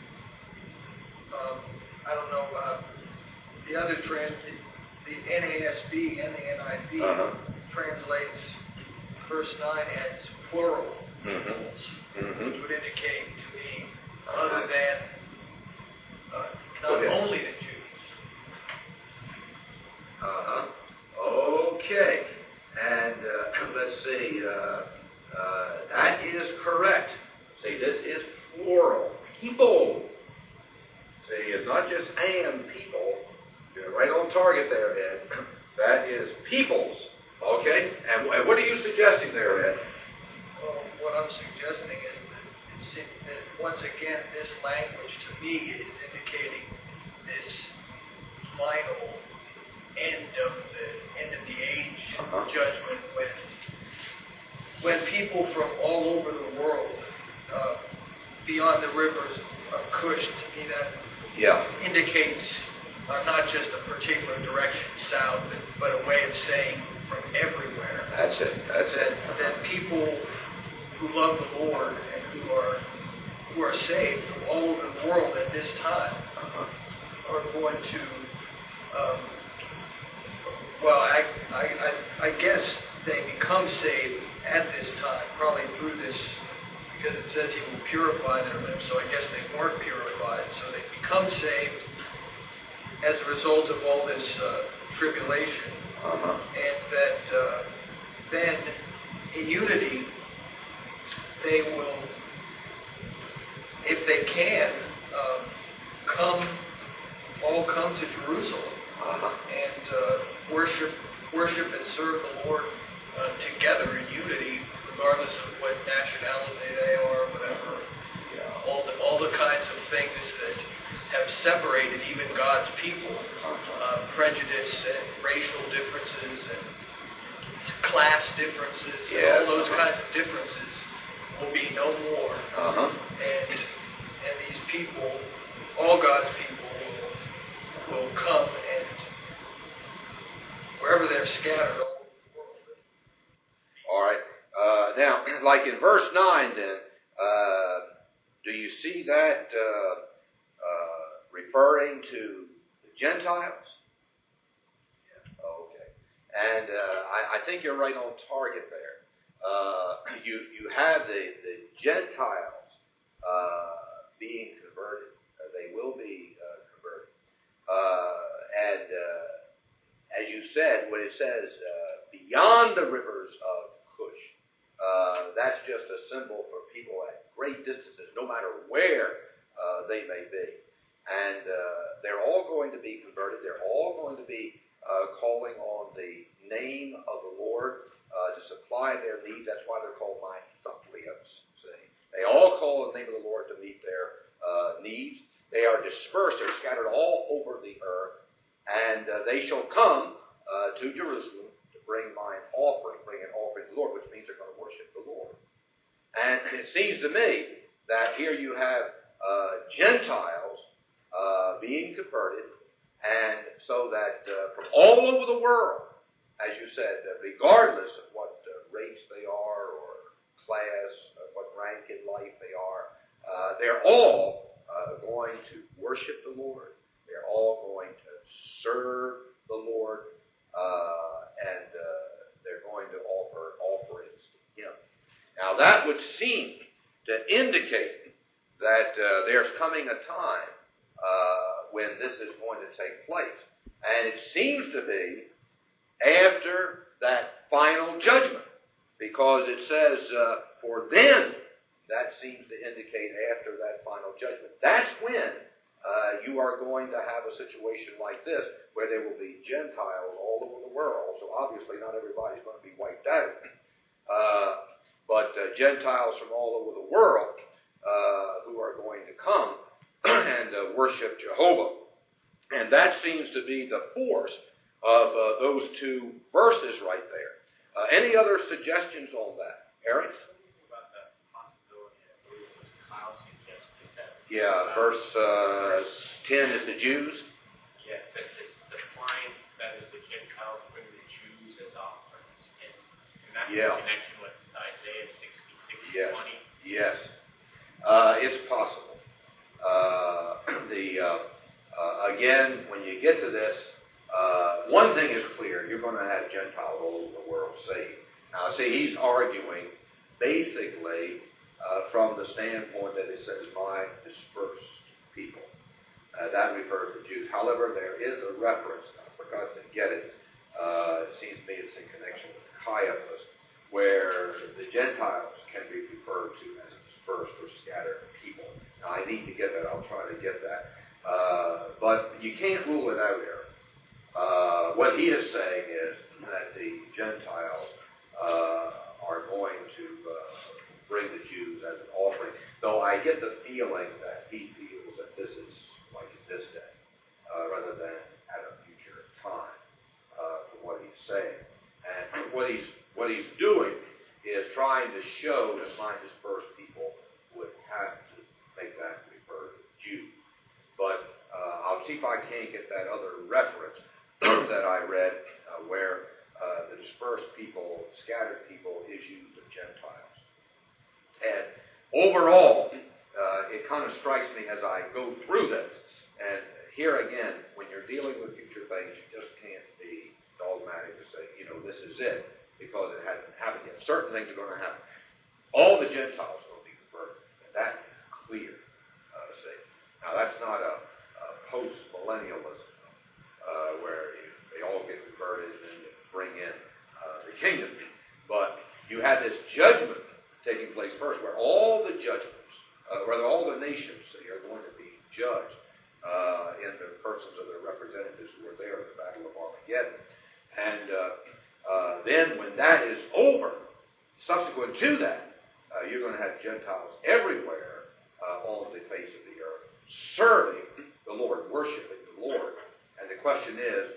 I don't know about the other the NASB and the NIV translates verse 9 as plural peoples, which would indicate to me other than not only the Jews. Okay. And let's see. That is correct. See, this is plural. People. See, it's not just and people. You're right on target there, Ed. That is peoples. Okay? And what are you suggesting there, Ed? Well, what I'm suggesting is that once again, this language to me is indicating this final end of the age judgment when people from all over the world, beyond the rivers of Cush, to me that indicates not just a particular direction south, but a way of saying from everywhere. That's it. That people who love the Lord and who are saved from all over the world at this time are going to. I guess they become saved at this time, probably through this, because it says He will purify their lips. So I guess they weren't purified, so they become saved as a result of all this tribulation, and that then in unity they will, if they can, all come to Jerusalem and worship and serve the Lord together in unity, regardless of what nationality they are, whatever. All the kinds of things that have separated even God's people, prejudice and racial differences and class differences, and all those kinds of differences will be no more. And these people, all God's people, will come and wherever they're scattered all over the world. All right. Now, like in verse 9 then, do you see that referring to the Gentiles? Okay. And I think you're right on target there. You have the Gentiles being converted. They will be converted. And as you said, when it says beyond the rivers of Cush, that's just a symbol for people at great distances, no matter where they may be. And they're all going to be converted. They're all going to be calling on the name of the Lord to supply their needs. That's why they're called my suppliants. to meet their needs. They are dispersed, they're scattered all over the earth, and they shall come to Jerusalem to bring an offering to the Lord, which means they're going to worship the Lord. And it seems to me that here you have Gentiles being converted, and so that from all over the world, as you said, regardless of what race they are or class, what rank in life they are, they're all going to worship the Lord. They're all going to serve the Lord, and they're going to offer offerings to Him. Now that would seem to indicate that there's coming a time when this is going to take place. And it seems to be after that final judgment, because it says, for then, that seems to indicate after that final judgment. That's when you are going to have a situation like this, where there will be Gentiles all over the world. So obviously not everybody's going to be wiped out. But Gentiles from all over the world who are going to come and worship Jehovah. And that seems to be the force of those two verses right there. Any other suggestions on that? Eric? About the possibility, I believe it was Kyle suggested that. Yeah, verse 10 is the Jews. Yes, that is defines that as the Gentiles bring the Jews as offerings. And that's in connection with Isaiah 66:20. Yes. It's possible. Again, when you get to this, one thing is clear. You're going to have Gentiles all over the world saved. Now, see, he's arguing basically from the standpoint that it says, my dispersed people. That refers to Jews. However, there is a reference, I forgot to get it. It seems to me it's in connection with Caiaphas, where the Gentiles can be referred to as dispersed or scattered people. Now, I need to get that. I'll try to get that. But you can't rule it out here. What he is saying is that the Gentiles are going to bring the Jews as an offering. Though I get the feeling that he feels that this is like this day, rather than at a future time, from what he's saying. And what he's doing is trying to show that my dispersed people would have to make that refer to Jews. But I'll see if I can't get that other reference that I read where the dispersed people, scattered people, is used of Gentiles. And overall, it kind of strikes me as I go through this, and here again, when you're dealing with future things, you just can't be dogmatic to say, this is it, because it hasn't happened yet. Certain things are going to happen. All the Gentiles will be converted, and that is clear. Now, that's not a post-millennialism where they all get converted and then bring in the kingdom. But you have this judgment taking place first, where all the judgments, where all the nations are going to be judged in the persons of their representatives who were there at the Battle of Armageddon. And then when that is over, subsequent to that, you're going to have Gentiles everywhere on the face of the earth, serving the Lord, worshiping the Lord. And the question is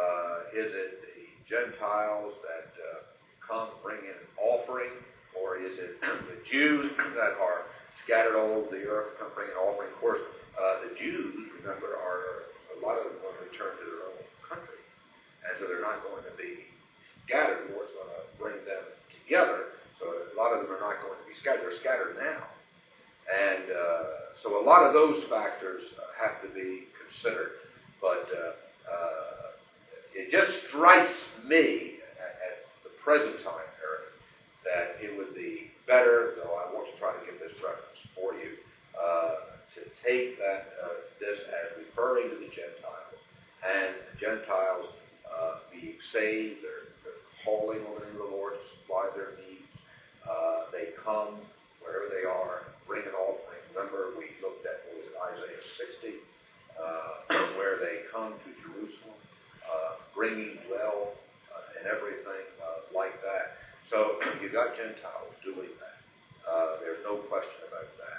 it the Gentiles that come bring in an offering, or is it the Jews that are scattered all over the earth come bring an offering? Of course, the Jews, remember, are a lot of them going to return to their own country. And so they're not going to be scattered. The Lord's going to bring them together. So a lot of them are not going to be scattered. They're scattered now. And so a lot of those factors have to be considered. But it just strikes me at the present time, Eric, that it would be better, though I want to try to get this reference for you, to take this as referring to the Gentiles, and the Gentiles being saved, they're calling on the name of the Lord to supply their needs. They come wherever they are, bring an offering. Remember, we looked at, Isaiah 60, where they come to Jerusalem, bringing wealth and everything like that. So you got Gentiles doing that. There's no question about that.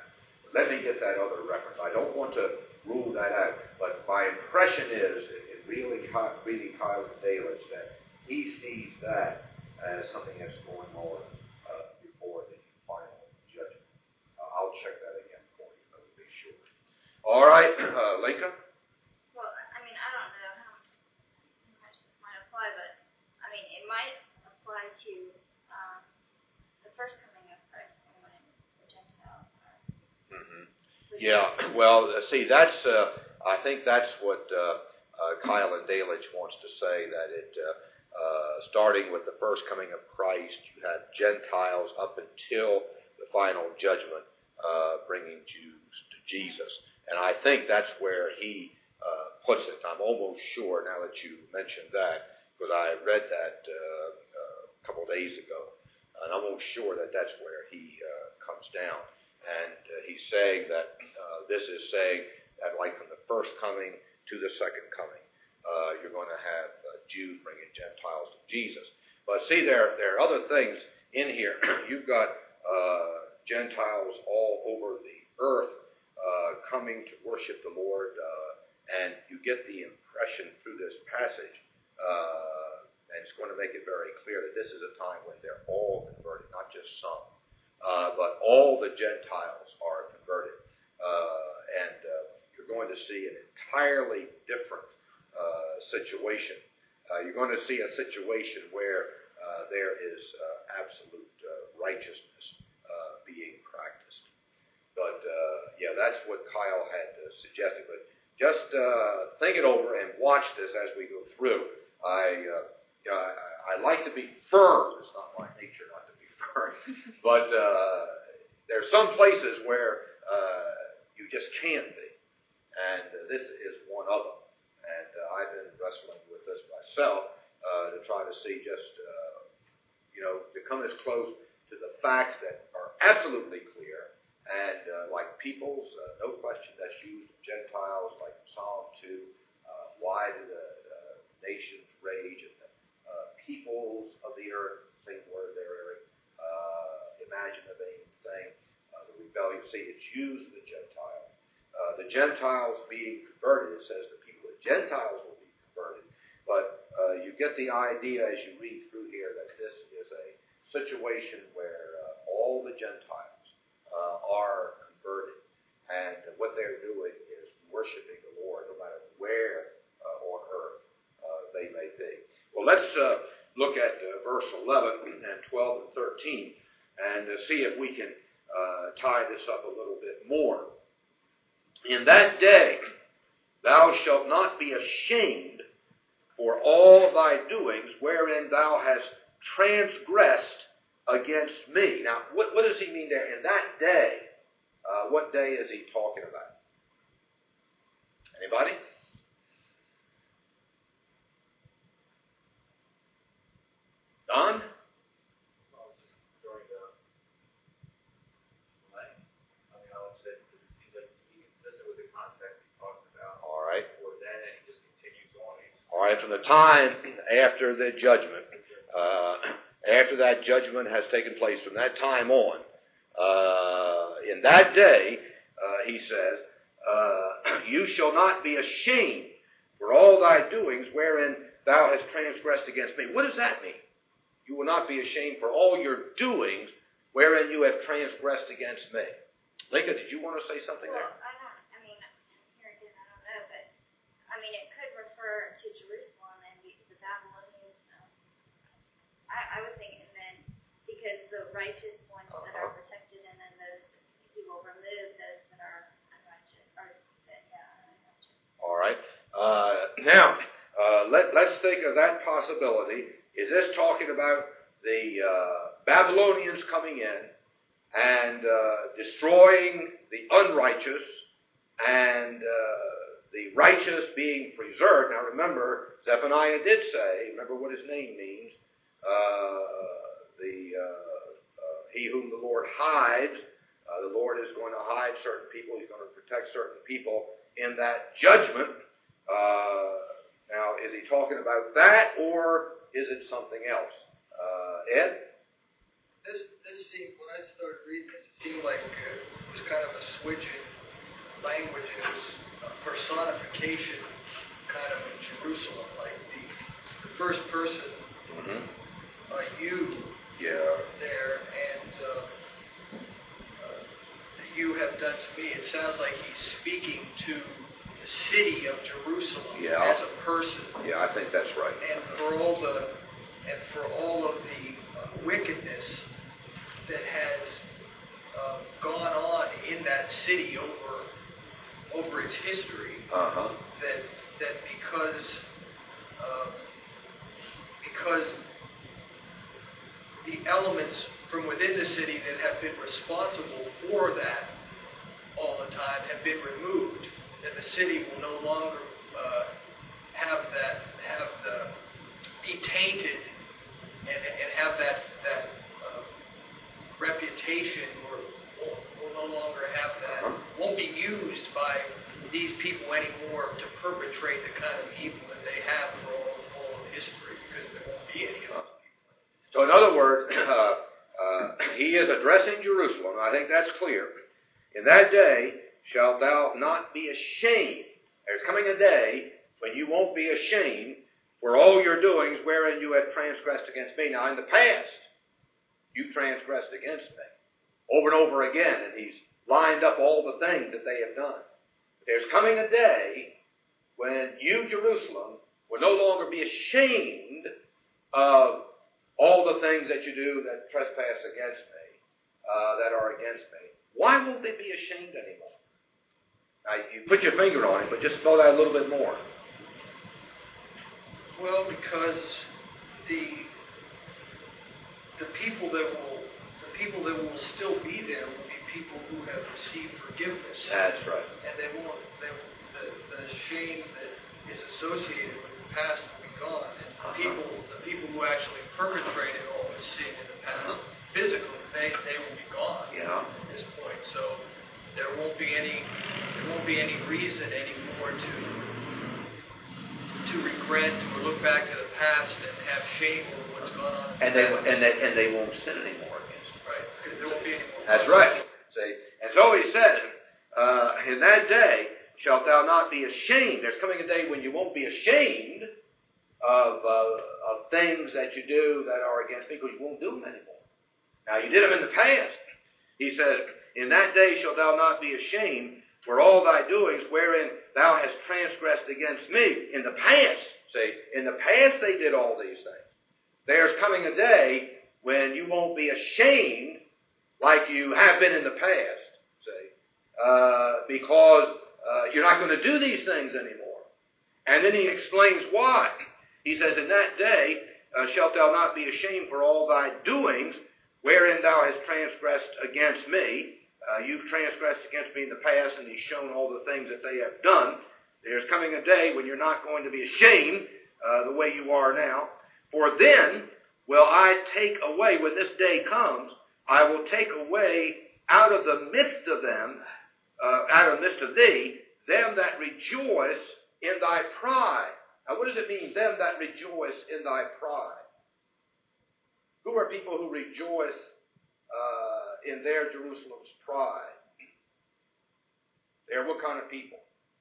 let me get that other reference. I don't want to rule that out, but my impression is, in reading Kyle Dalich, that he sees that as something that's going on before the final judgment. I'll check that again for you, to be sure. All right, Lincoln? Well, I mean, I don't know how much this might apply, but, I mean, it might apply to the first coming of Christ and when the Gentiles are. Mm-hmm. Yeah, well, see, that's, I think that's what Kyle and Dalich wants to say, that it, starting with the first coming of Christ, you have Gentiles up until the final judgment, bringing Jews to Jesus. And I think that's where he puts it. I'm almost sure, now that you mentioned that, because I read that a couple of days ago, and I'm almost sure that that's where he comes down. And he's saying that this is saying that like from the first coming to the second coming, you're going to have Jews bringing Gentiles to Jesus. But see, there are other things in here. You've got Gentiles all over the earth coming to worship the Lord, and you get the impression through this passage, and it's going to make it very clear that this is a time when they're all converted, not just some, but all the Gentiles are converted, and you're going to see an entirely different situation. You're going to see a situation where there is absolute righteousness being practiced. But, yeah, that's what Kyle had suggested. But just think it over and watch this as we go through. I like to be firm. It's not my nature not to be firm. But there's some places where you just can't be. And this is one of them. And I've been wrestling with this myself to try to see just, to come as close to the facts that are absolutely clear. And like peoples, no question that's used of Gentiles, like Psalm 2. Why do the nations rage and the peoples of the earth sing word their imagine a vain thing. The rebellion, see, it's used of the Gentiles. The Gentiles being converted, it says the people of Gentiles will be converted. But you get the idea as you read through here that this is a situation where all the Gentiles are converted. And what they're doing is worshiping the Lord no matter where on earth they may be. Well, let's look at verse 11 and 12 and 13 and see if we can tie this up a little bit more. In that day thou shalt not be ashamed for all thy doings wherein thou hast transgressed against me. Now, what does he mean there? In that day, what day is he talking about? Anybody? Don? All right, from the time after the judgment, after that judgment has taken place, from that time on, in that day, he says, you shall not be ashamed for all thy doings wherein thou hast transgressed against me. What does that mean? You will not be ashamed for all your doings wherein you have transgressed against me. Lincoln, did you want to say something there? Well, here again, I don't know, but, it could refer to Jerusalem and the Babylonians. I would think, and then, because the righteous ones that are protected, and then those, he will remove those that are unrighteous, unrighteous. All right. Now, let's think of that possibility. Is this talking about the Babylonians coming in and destroying the unrighteous and the righteous being preserved? Now remember, Zephaniah did say, remember what his name means, he whom the Lord hides, the Lord is going to hide certain people, he's going to protect certain people in that judgment. Now, is he talking about that, or is it something else? Ed? This seemed, when I started reading this, it seemed like it was was kind of a switch in language. It was a personification kind of Jerusalem, like the first person, you there, and you have done to me. It sounds like he's speaking to the city of Jerusalem as a person. Yeah, I think that's right. And for all of the wickedness that has gone on in that city over its history, that because the elements from within the city that have been responsible for that all the time have been removed, that the city will no longer be tainted and have that reputation, or will no longer have that, won't be used by these people anymore to perpetrate the kind of evil that they have for all of history, because there won't be any of it. So in other words, he is addressing Jerusalem. I think that's clear. In that day shalt thou not be ashamed. There's coming a day when you won't be ashamed for all your doings wherein you have transgressed against me. Now, in the past, you transgressed against me over and over again, and he's lined up all the things that they have done. But there's coming a day when you, Jerusalem, will no longer be ashamed of all the things that you do that trespass against me, that are against me. Why won't they be ashamed anymore? Now, you put your finger on it, but just spell that a little bit more. Well, because the people that will still be there will be people who have received forgiveness. That's right. And the shame that is associated with the past will be gone. And the people who actually perpetrated all the sin in the past, physically, they will be gone at this point. So there won't be any reason anymore to regret or look back to the past and have shame over what's gone on. And they won't sin anymore against it. Right. Because there won't be any more. That's right. See, and so he said, in that day shalt thou not be ashamed. There's coming a day when you won't be ashamed of things that you do that are against me, because you won't do them anymore. Now, you did them in the past. He says, in that day shalt thou not be ashamed for all thy doings wherein thou hast transgressed against me. In the past, see, in the past they did all these things. There's coming a day when you won't be ashamed like you have been in the past, see, because you're not going to do these things anymore. And then he explains why. He says, in that day shalt thou not be ashamed for all thy doings wherein thou hast transgressed against me. You've transgressed against me in the past, and he's shown all the things that they have done. There's coming a day when you're not going to be ashamed the way you are now. For then will I take away, when this day comes, I will take away out of the midst of them, out of the midst of thee, them that rejoice in thy pride. Now, what does it mean, them that rejoice in thy pride? Who are people who rejoice in their Jerusalem's pride? They're what kind of people?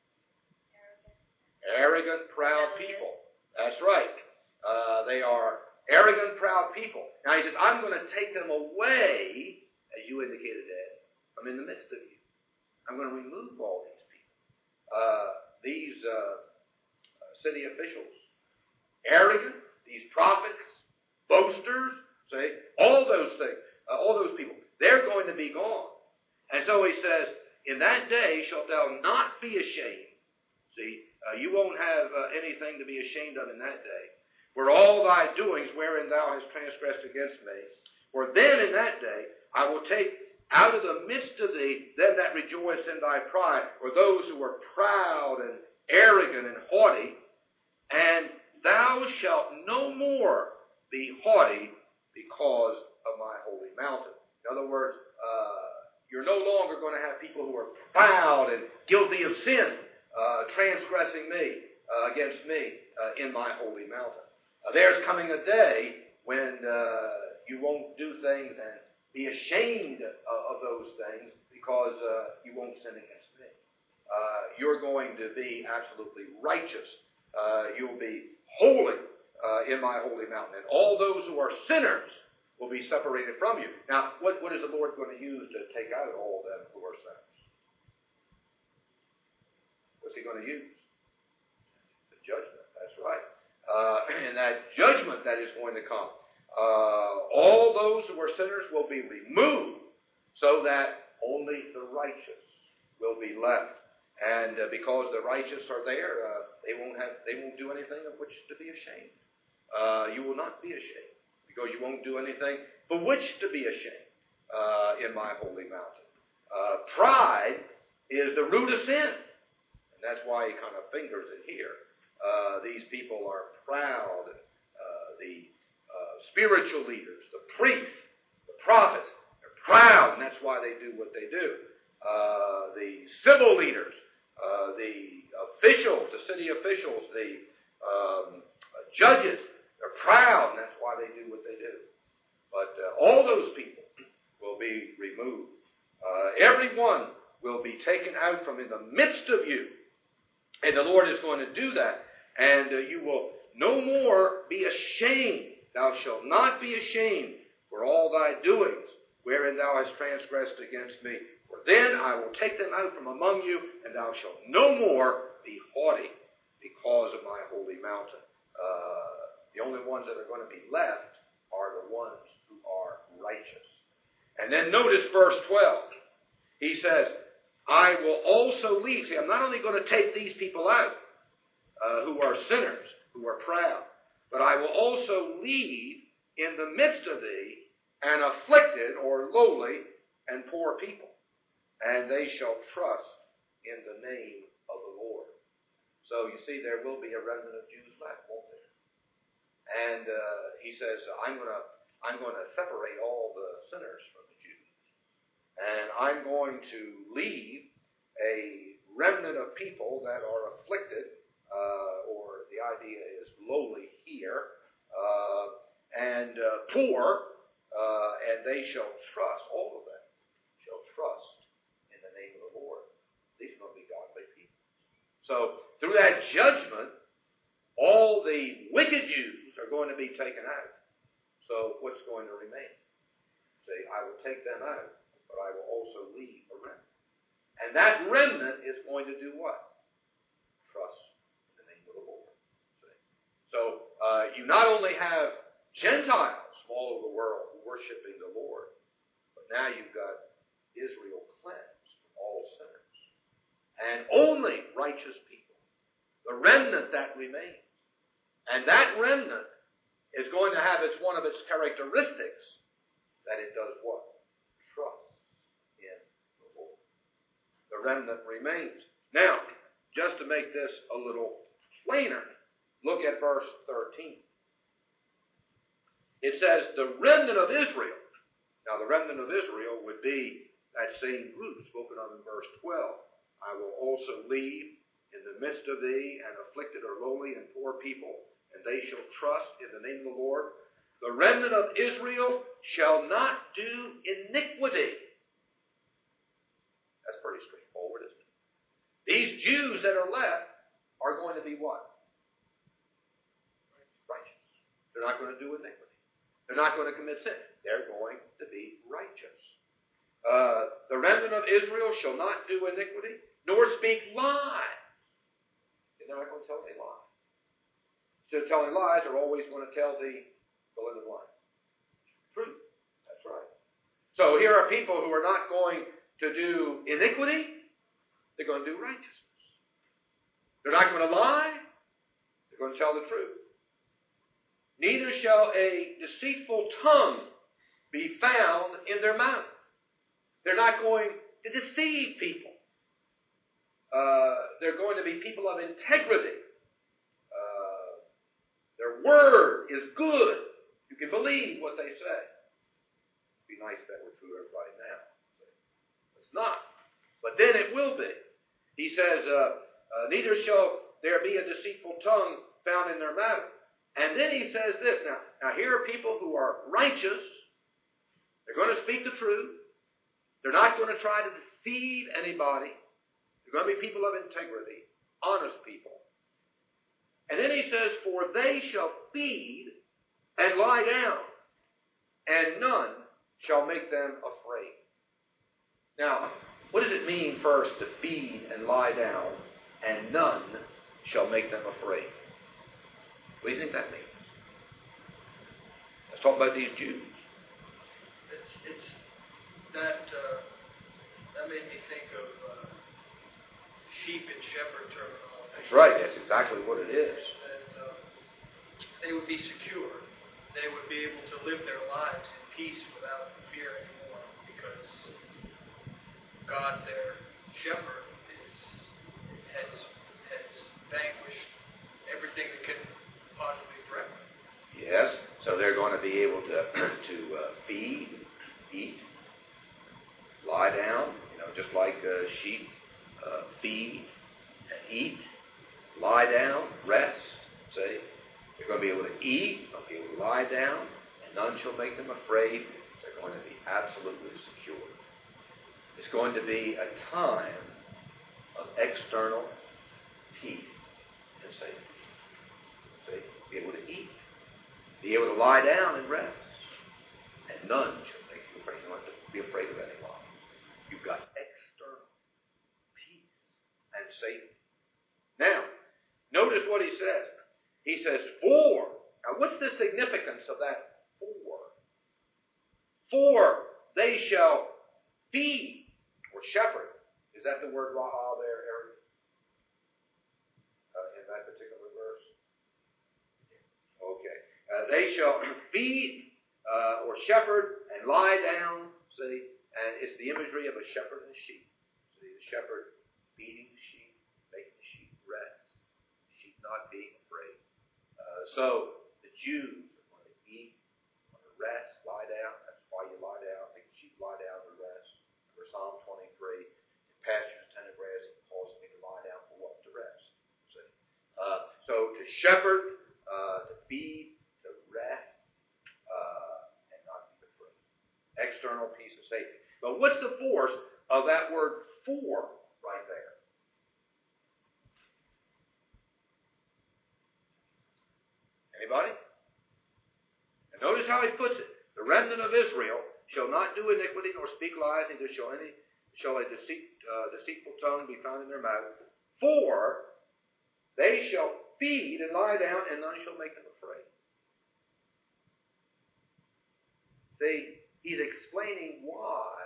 Arrogant, proud people. That's right. They are arrogant, proud people. Now he says, I'm going to take them away, as you indicated, Ed, from in the midst of you. I'm going to remove all these people. These city officials, arrogant, these prophets, boasters, see, all those things, all those people, they're going to be gone. And so he says, in that day shalt thou not be ashamed. See, you won't have anything to be ashamed of in that day. For all thy doings wherein thou hast transgressed against me. For then in that day I will take out of the midst of thee them that rejoice in thy pride, or those who are proud and arrogant and haughty, and thou shalt no more be haughty because of my holy mountain. In other words, you're no longer going to have people who are proud and guilty of sin, transgressing me, against me, in my holy mountain. There's coming a day when you won't do things and be ashamed of those things because you won't sin against me. You're going to be absolutely righteous. You'll be holy in my holy mountain. And all those who are sinners will be separated from you. Now, what is the Lord going to use to take out all them who are sinners? What's He going to use? The judgment. That's right. And that judgment that is going to come, all those who are sinners will be removed so that only the righteous will be left. And because the righteous are there, they won't do anything of which to be ashamed. You will not be ashamed because you won't do anything for which to be ashamed in my holy mountain. Pride is the root of sin. And that's why he kind of fingers it here. These people are proud. The spiritual leaders, the priests, the prophets, they're proud, and that's why they do what they do. The civil leaders, the officials, the city officials, the judges, they're proud, and that's why they do what they do. But all those people will be removed. Everyone will be taken out from in the midst of you. And the Lord is going to do that. And you will no more be ashamed. Thou shalt not be ashamed for all thy doings, wherein thou hast transgressed against me. For then I will take them out from among you, and thou shalt no more be haughty because of my holy mountain. The only ones that are going to be left are the ones who are righteous. And then notice verse 12. He says, I will also leave. See, I'm not only going to take these people out who are sinners, who are proud, but I will also leave in the midst of thee an afflicted or lowly and poor people, and they shall trust in the name of the Lord. So you see, there will be a remnant of Jews left, won't there? And he says, I'm going to separate all the sinners from the Jews, and I'm going to leave a remnant of people that are afflicted, or the idea is lowly here, and poor, and they shall trust, all of them shall trust in the name of the Lord. These are going to be godly people. So, through that judgment, all the wicked Jews are going to be taken out. So, what's going to remain? Say, I will take them out, but I will also leave a remnant. And that remnant is going to do what? Trust in the name of the Lord. See? So, you not only have Gentiles from all over the world worshiping the Lord, but now you've got Israel cleansed from all sinners. And only righteous people. The remnant that remains. And that remnant is going to have one of its characteristics that it does what? Trust in the Lord. The remnant remains. Now, just to make this a little plainer, look at verse 13. It says, the remnant of Israel. Now, the remnant of Israel would be that same group spoken of in verse 12. I will also leave in the midst of thee an afflicted or lowly and poor people, and they shall trust in the name of the Lord. The remnant of Israel shall not do iniquity. That's pretty straightforward, isn't it? These Jews that are left are going to be what? Righteous. They're not going to do iniquity. They're not going to commit sin. They're going to be righteous. The remnant of Israel shall not do iniquity, nor speak lies. They're not going to tell any lies. Instead of telling lies, they're always going to tell the living lie. Truth. That's right. So here are people who are not going to do iniquity. They're going to do righteousness. They're not going to lie. They're going to tell the truth. Neither shall a deceitful tongue be found in their mouth. They're not going to deceive people. They're going to be people of integrity. Their word is good. You can believe what they say. It'd be nice if that were true right now. It's not. But then it will be. He says, neither shall there be a deceitful tongue found in their mouth. And then he says this. Now here are people who are righteous. They're going to speak the truth. They're not going to try to deceive anybody. They're going to be people of integrity, honest people. And then he says, for they shall feed and lie down, and none shall make them afraid. Now, what does it mean first to feed and lie down, and none shall make them afraid? What do you think that means? Let's talk about these Jews. It's that made me think of sheep and shepherd terminology. That's right. That's exactly what it is. That they would be secure. They would be able to live their lives in peace without fear anymore, because God, their shepherd, has vanquished everything that could possibly threaten them. Yes. So they're going to be able to feed, eat, lie down, just like sheep feed and eat, lie down, rest. See, they're going to be able to eat, they'll be able to lie down, and none shall make them afraid. They're going to be absolutely secure. It's going to be a time of external peace and safety. See, be able to eat, be able to lie down and rest, and none shall make you afraid. You don't have to be afraid of any longer. You've got external peace and safety. Now, notice what he says. He says, for. Now, what's the significance of that for? For they shall feed or shepherd. Is that the word ra'ah there, Eric? In that particular verse? Okay. They shall feed or shepherd and lie down. See? And it's the imagery of a shepherd and a sheep. See, the shepherd feeding the sheep, making the sheep rest. The sheep not being afraid. So the Jews are going to eat, going to rest, lie down. That's why you lie down. Make the sheep lie down to rest. Remember Psalm 23. In pastures tender grass, it calls me to lie down for what? To rest. See? So to shepherd, to feed, to rest, and not be afraid. External peace and safety. But what's the force of that word for right there? Anybody? And notice how he puts it. The remnant of Israel shall not do iniquity nor speak lies, neither shall a deceitful tongue be found in their mouth. For they shall feed and lie down, and none shall make them afraid. See, he's explaining why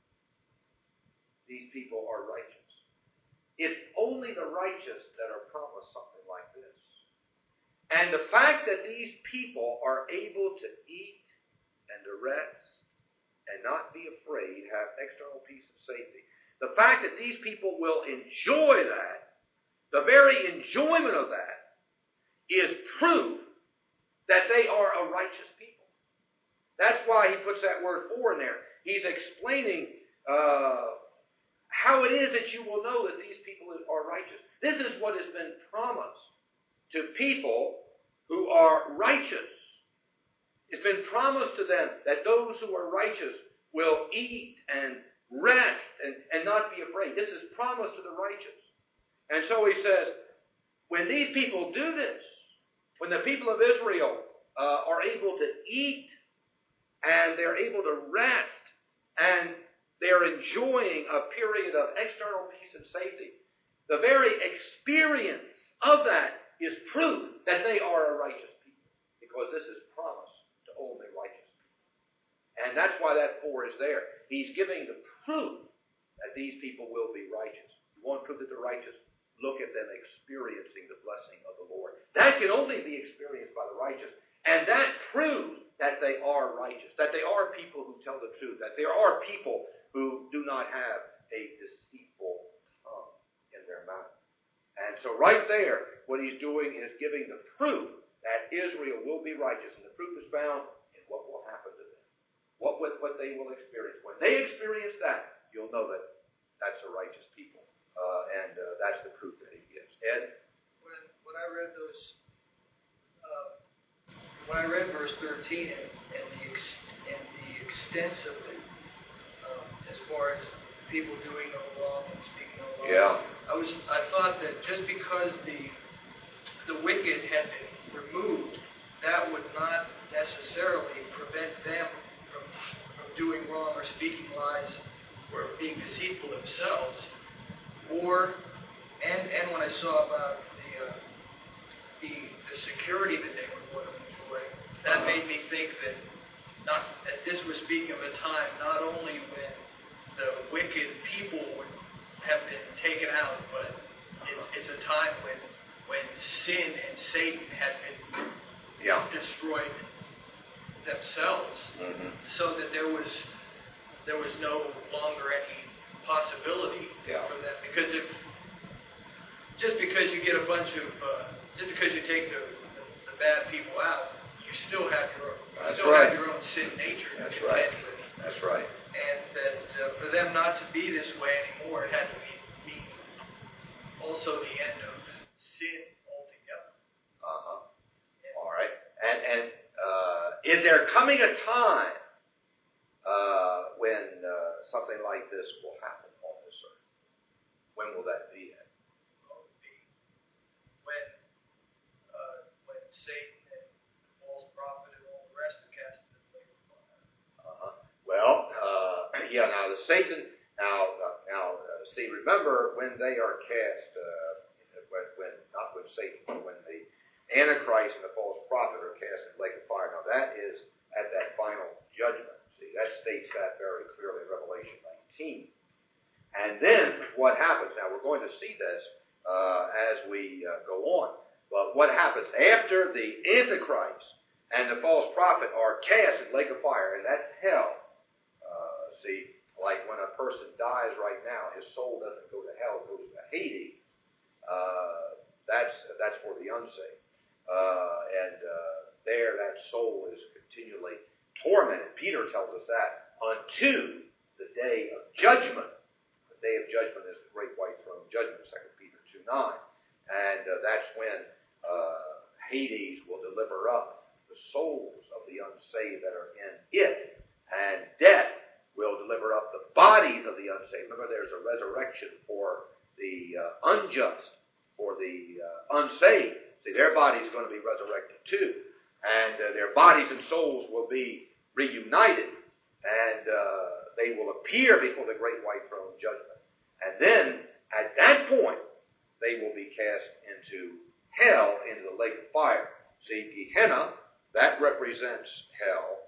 these people are righteous. It's only the righteous that are promised something like this. And the fact that these people are able to eat and to rest and not be afraid, have external peace and safety. The fact that these people will enjoy that, the very enjoyment of that, is proof that they are a righteous people. That's why he puts that word for in there. He's explaining how it is that you will know that these people are righteous. This is what has been promised to people who are righteous. It's been promised to them that those who are righteous will eat and rest and not be afraid. This is promised to the righteous. And so he says, when these people do this, when the people of Israel are able to eat and they're able to rest and they're enjoying a period of external peace and safety, the very experience of that is proof that they are a righteous people, because this is promised to only righteous people. And that's why that for is there. He's giving the proof that these people will be righteous. You want proof that they're righteous? Look at them experiencing the blessing of the Lord. That can only be experienced by the righteous. And that proves that they are righteous, that they are people who tell the truth, that there are people who do not have a deceitful tongue in their mouth. And so right there, what he's doing is giving the proof that Israel will be righteous. And the proof is found in what will happen to them. What they will experience. When they experience that, you'll know that that's a righteous people. And that's the proof that he gives. Ed? When I read when I read verse 13 and the extensive people doing no wrong and speaking no wrong. Yeah. I thought that just because the wicked had been removed, that would not necessarily prevent them from doing wrong or speaking lies or being deceitful themselves. And when I saw about the security that they were going to enjoy, that made me think that this was speaking of a time not only when the wicked people would have been taken out, but it's a time when sin and Satan had been destroyed themselves, so that there was no longer any possibility for them. Because just because you get a bunch of just because you take the bad people out, you still have your own sin nature to contend with. That's right. And that for them not to be this way anymore, it had to mean also the end of sin altogether. All right. And is there coming a time when something like this will happen on this earth? When will that be? When Satan and the false prophet and all the rest are cast into the lake of fire. Well, now the Satan. See, remember when they are cast. Not when Satan, but when the Antichrist and the false prophet are cast in the lake of fire. Now that is at that final judgment. See, that states that very clearly in Revelation 19. And then what happens? Now we're going to see this as we go on. But what happens after the Antichrist and the false prophet are cast in the lake of fire, and that's hell. See, like when a person dies right now, his soul doesn't go to hell, it goes to Hades. That's for the unsaved. There that soul is continually tormented. Peter tells us that unto the day of judgment. The day of judgment is the great white throne judgment, 2 Peter 2:9. And that's when Hades will deliver up the souls of the unsaved that are in it. And death will deliver up the bodies of the unsaved. Remember, there's a resurrection for the unjust, for the unsaved. See, their body's going to be resurrected too. And their bodies and souls will be reunited. And they will appear before the great white throne judgment. And then, at that point, they will be cast into hell, into the lake of fire. See, Gehenna, that represents hell,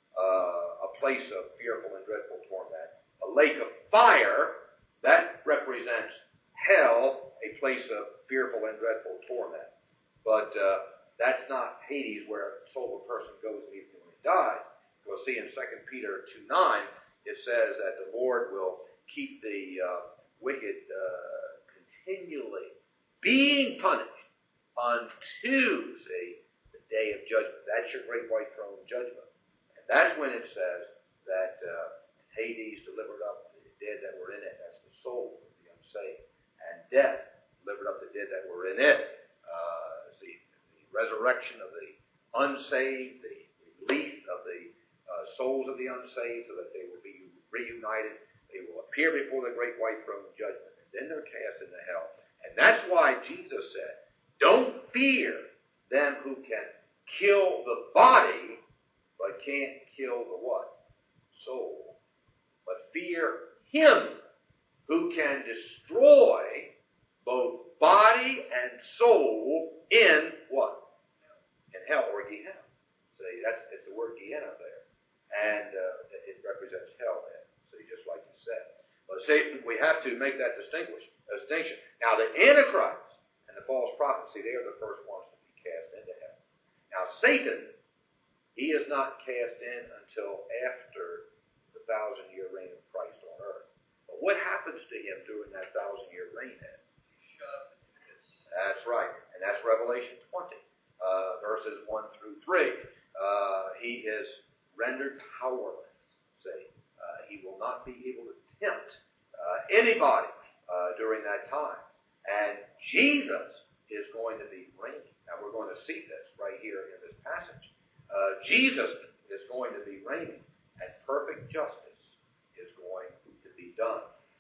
a place of fearful and dreadful torment. A lake of fire, that represents hell, a place of fearful and dreadful torment. But that's not Hades, where a soul of a person goes immediately when he dies. We'll see in 2 Peter 2:9, it says that the Lord will keep the wicked continually being punished unto, see, the day of judgment. That's your great white throne judgment. And that's when it says that Hades delivered up the dead that were in it. That's the soul of the unsaved. And death delivered up the dead that were in it. The resurrection of the unsaved, the release of the souls of the unsaved so that they will be reunited. They will appear before the great white throne judgment. And then they're cast into hell. And that's why Jesus said, don't fear them who can kill the body, but can't kill the what? Soul. But fear him who can destroy both body and soul in what? In hell, or Gehenna. See, it's the word Gehenna there. And it represents hell there. See, just like you said. But see, we have to make that distinction. Now, the Antichrist and the false prophet, see, they are the first ones to be cast into hell. Now, Satan, he is not cast in until after the 1,000-year reign of Christ on earth. But what happens to him during that 1,000-year reign? That's right. And that's Revelation 20, verses 1 through 3. He is rendered powerless. See, he will not be able to tempt anybody during that time. And Jesus is going to be reigning. Now, we're going to see this right here in this passage. Jesus is going to be reigning, and perfect justice is going to be done.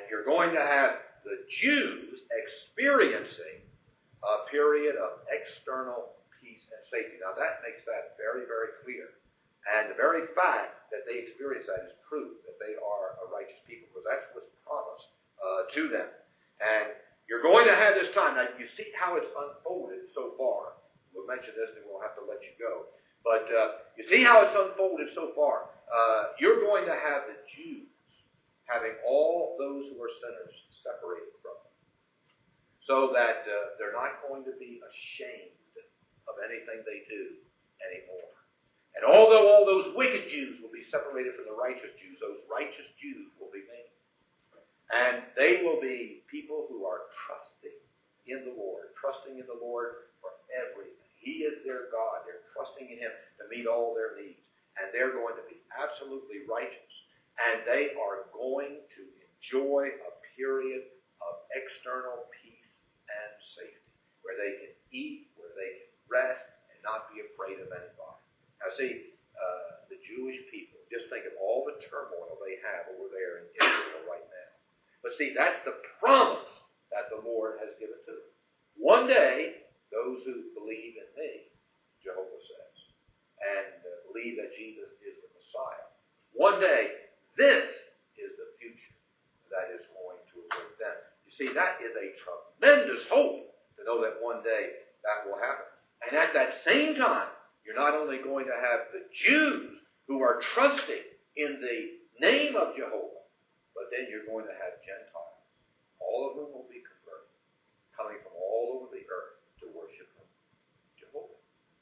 you're going to have the Jews experiencing a period of external peace and safety. Now that makes that very, very clear. And the very fact that they experience that is proof that they are a righteous people, because that's what's promised to them. And you're going to have this time. Now you see how it's unfolded so far. We'll mention this and we'll have to let you go. But you see how it's unfolded so far. You're going to have the Jews having all those who are sinners separated from them, so that they're not going to be ashamed of anything they do anymore. And although all those wicked Jews will be separated from the righteous Jews, those righteous Jews will be made. And they will be people who are trusting in the Lord for everything. He is their God. They're trusting in Him to meet all their needs. And they're going to be absolutely righteous. And they are going to enjoy a period of external peace and safety, where they can eat, where they can rest, and not be afraid of anybody. Now see, the Jewish people, just think of all the turmoil they have over there in Israel right now. But see, that's the promise that the Lord has given to them. One day, those who believe in me, Jehovah says, and believe that Jesus is the Messiah, one day, this is the future that is going to await them. You see, that is a tremendous hope to know that one day that will happen. And at that same time, you're not only going to have the Jews who are trusting in the name of Jehovah, but then you're going to have Gentiles, all of whom will be converted, coming from all over the earth to worship Him. Jehovah.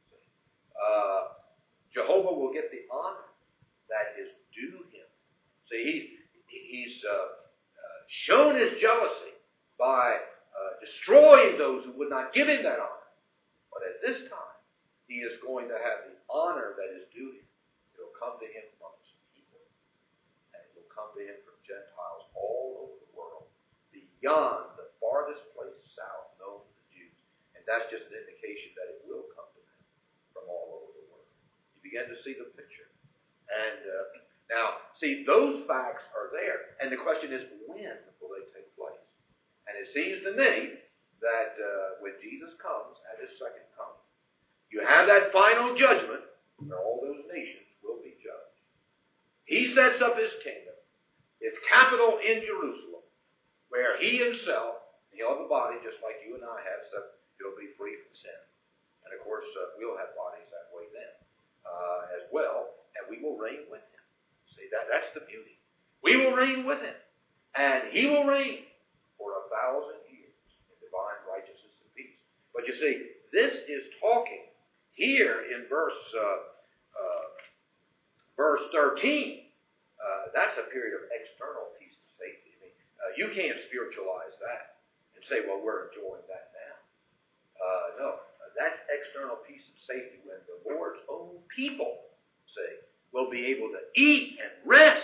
Jehovah will get the honor that is due Him. See, he's shown His jealousy by destroying those who would not give Him that honor. But at this time, He is going to have the honor that is due Him. It will come to Him from His people. And it will come to Him from Gentiles all over the world, beyond the farthest place south known to the Jews. And that's just an indication that it will come to them from all over the world. You begin to see the picture. And now, see, those facts are there. And the question is, when will they take place? And it seems to me that when Jesus comes at His second coming, you have that final judgment where all those nations will be judged. He sets up His kingdom, His capital in Jerusalem, where He Himself, He'll have a body just like you and I have, so it'll be free from sin. And of course, we'll have bodies that way then as well, and we will reign with Him. See, that's the beauty. We will reign with Him, and He will reign for 1,000 years in divine righteousness and peace. But you see, this is talking here in verse 13. That's a period of external peace and safety. I mean, you can't spiritualize that and say, well, we're enjoying that now. No, that's external peace and safety when the Lord's own people, say, will be able to eat and rest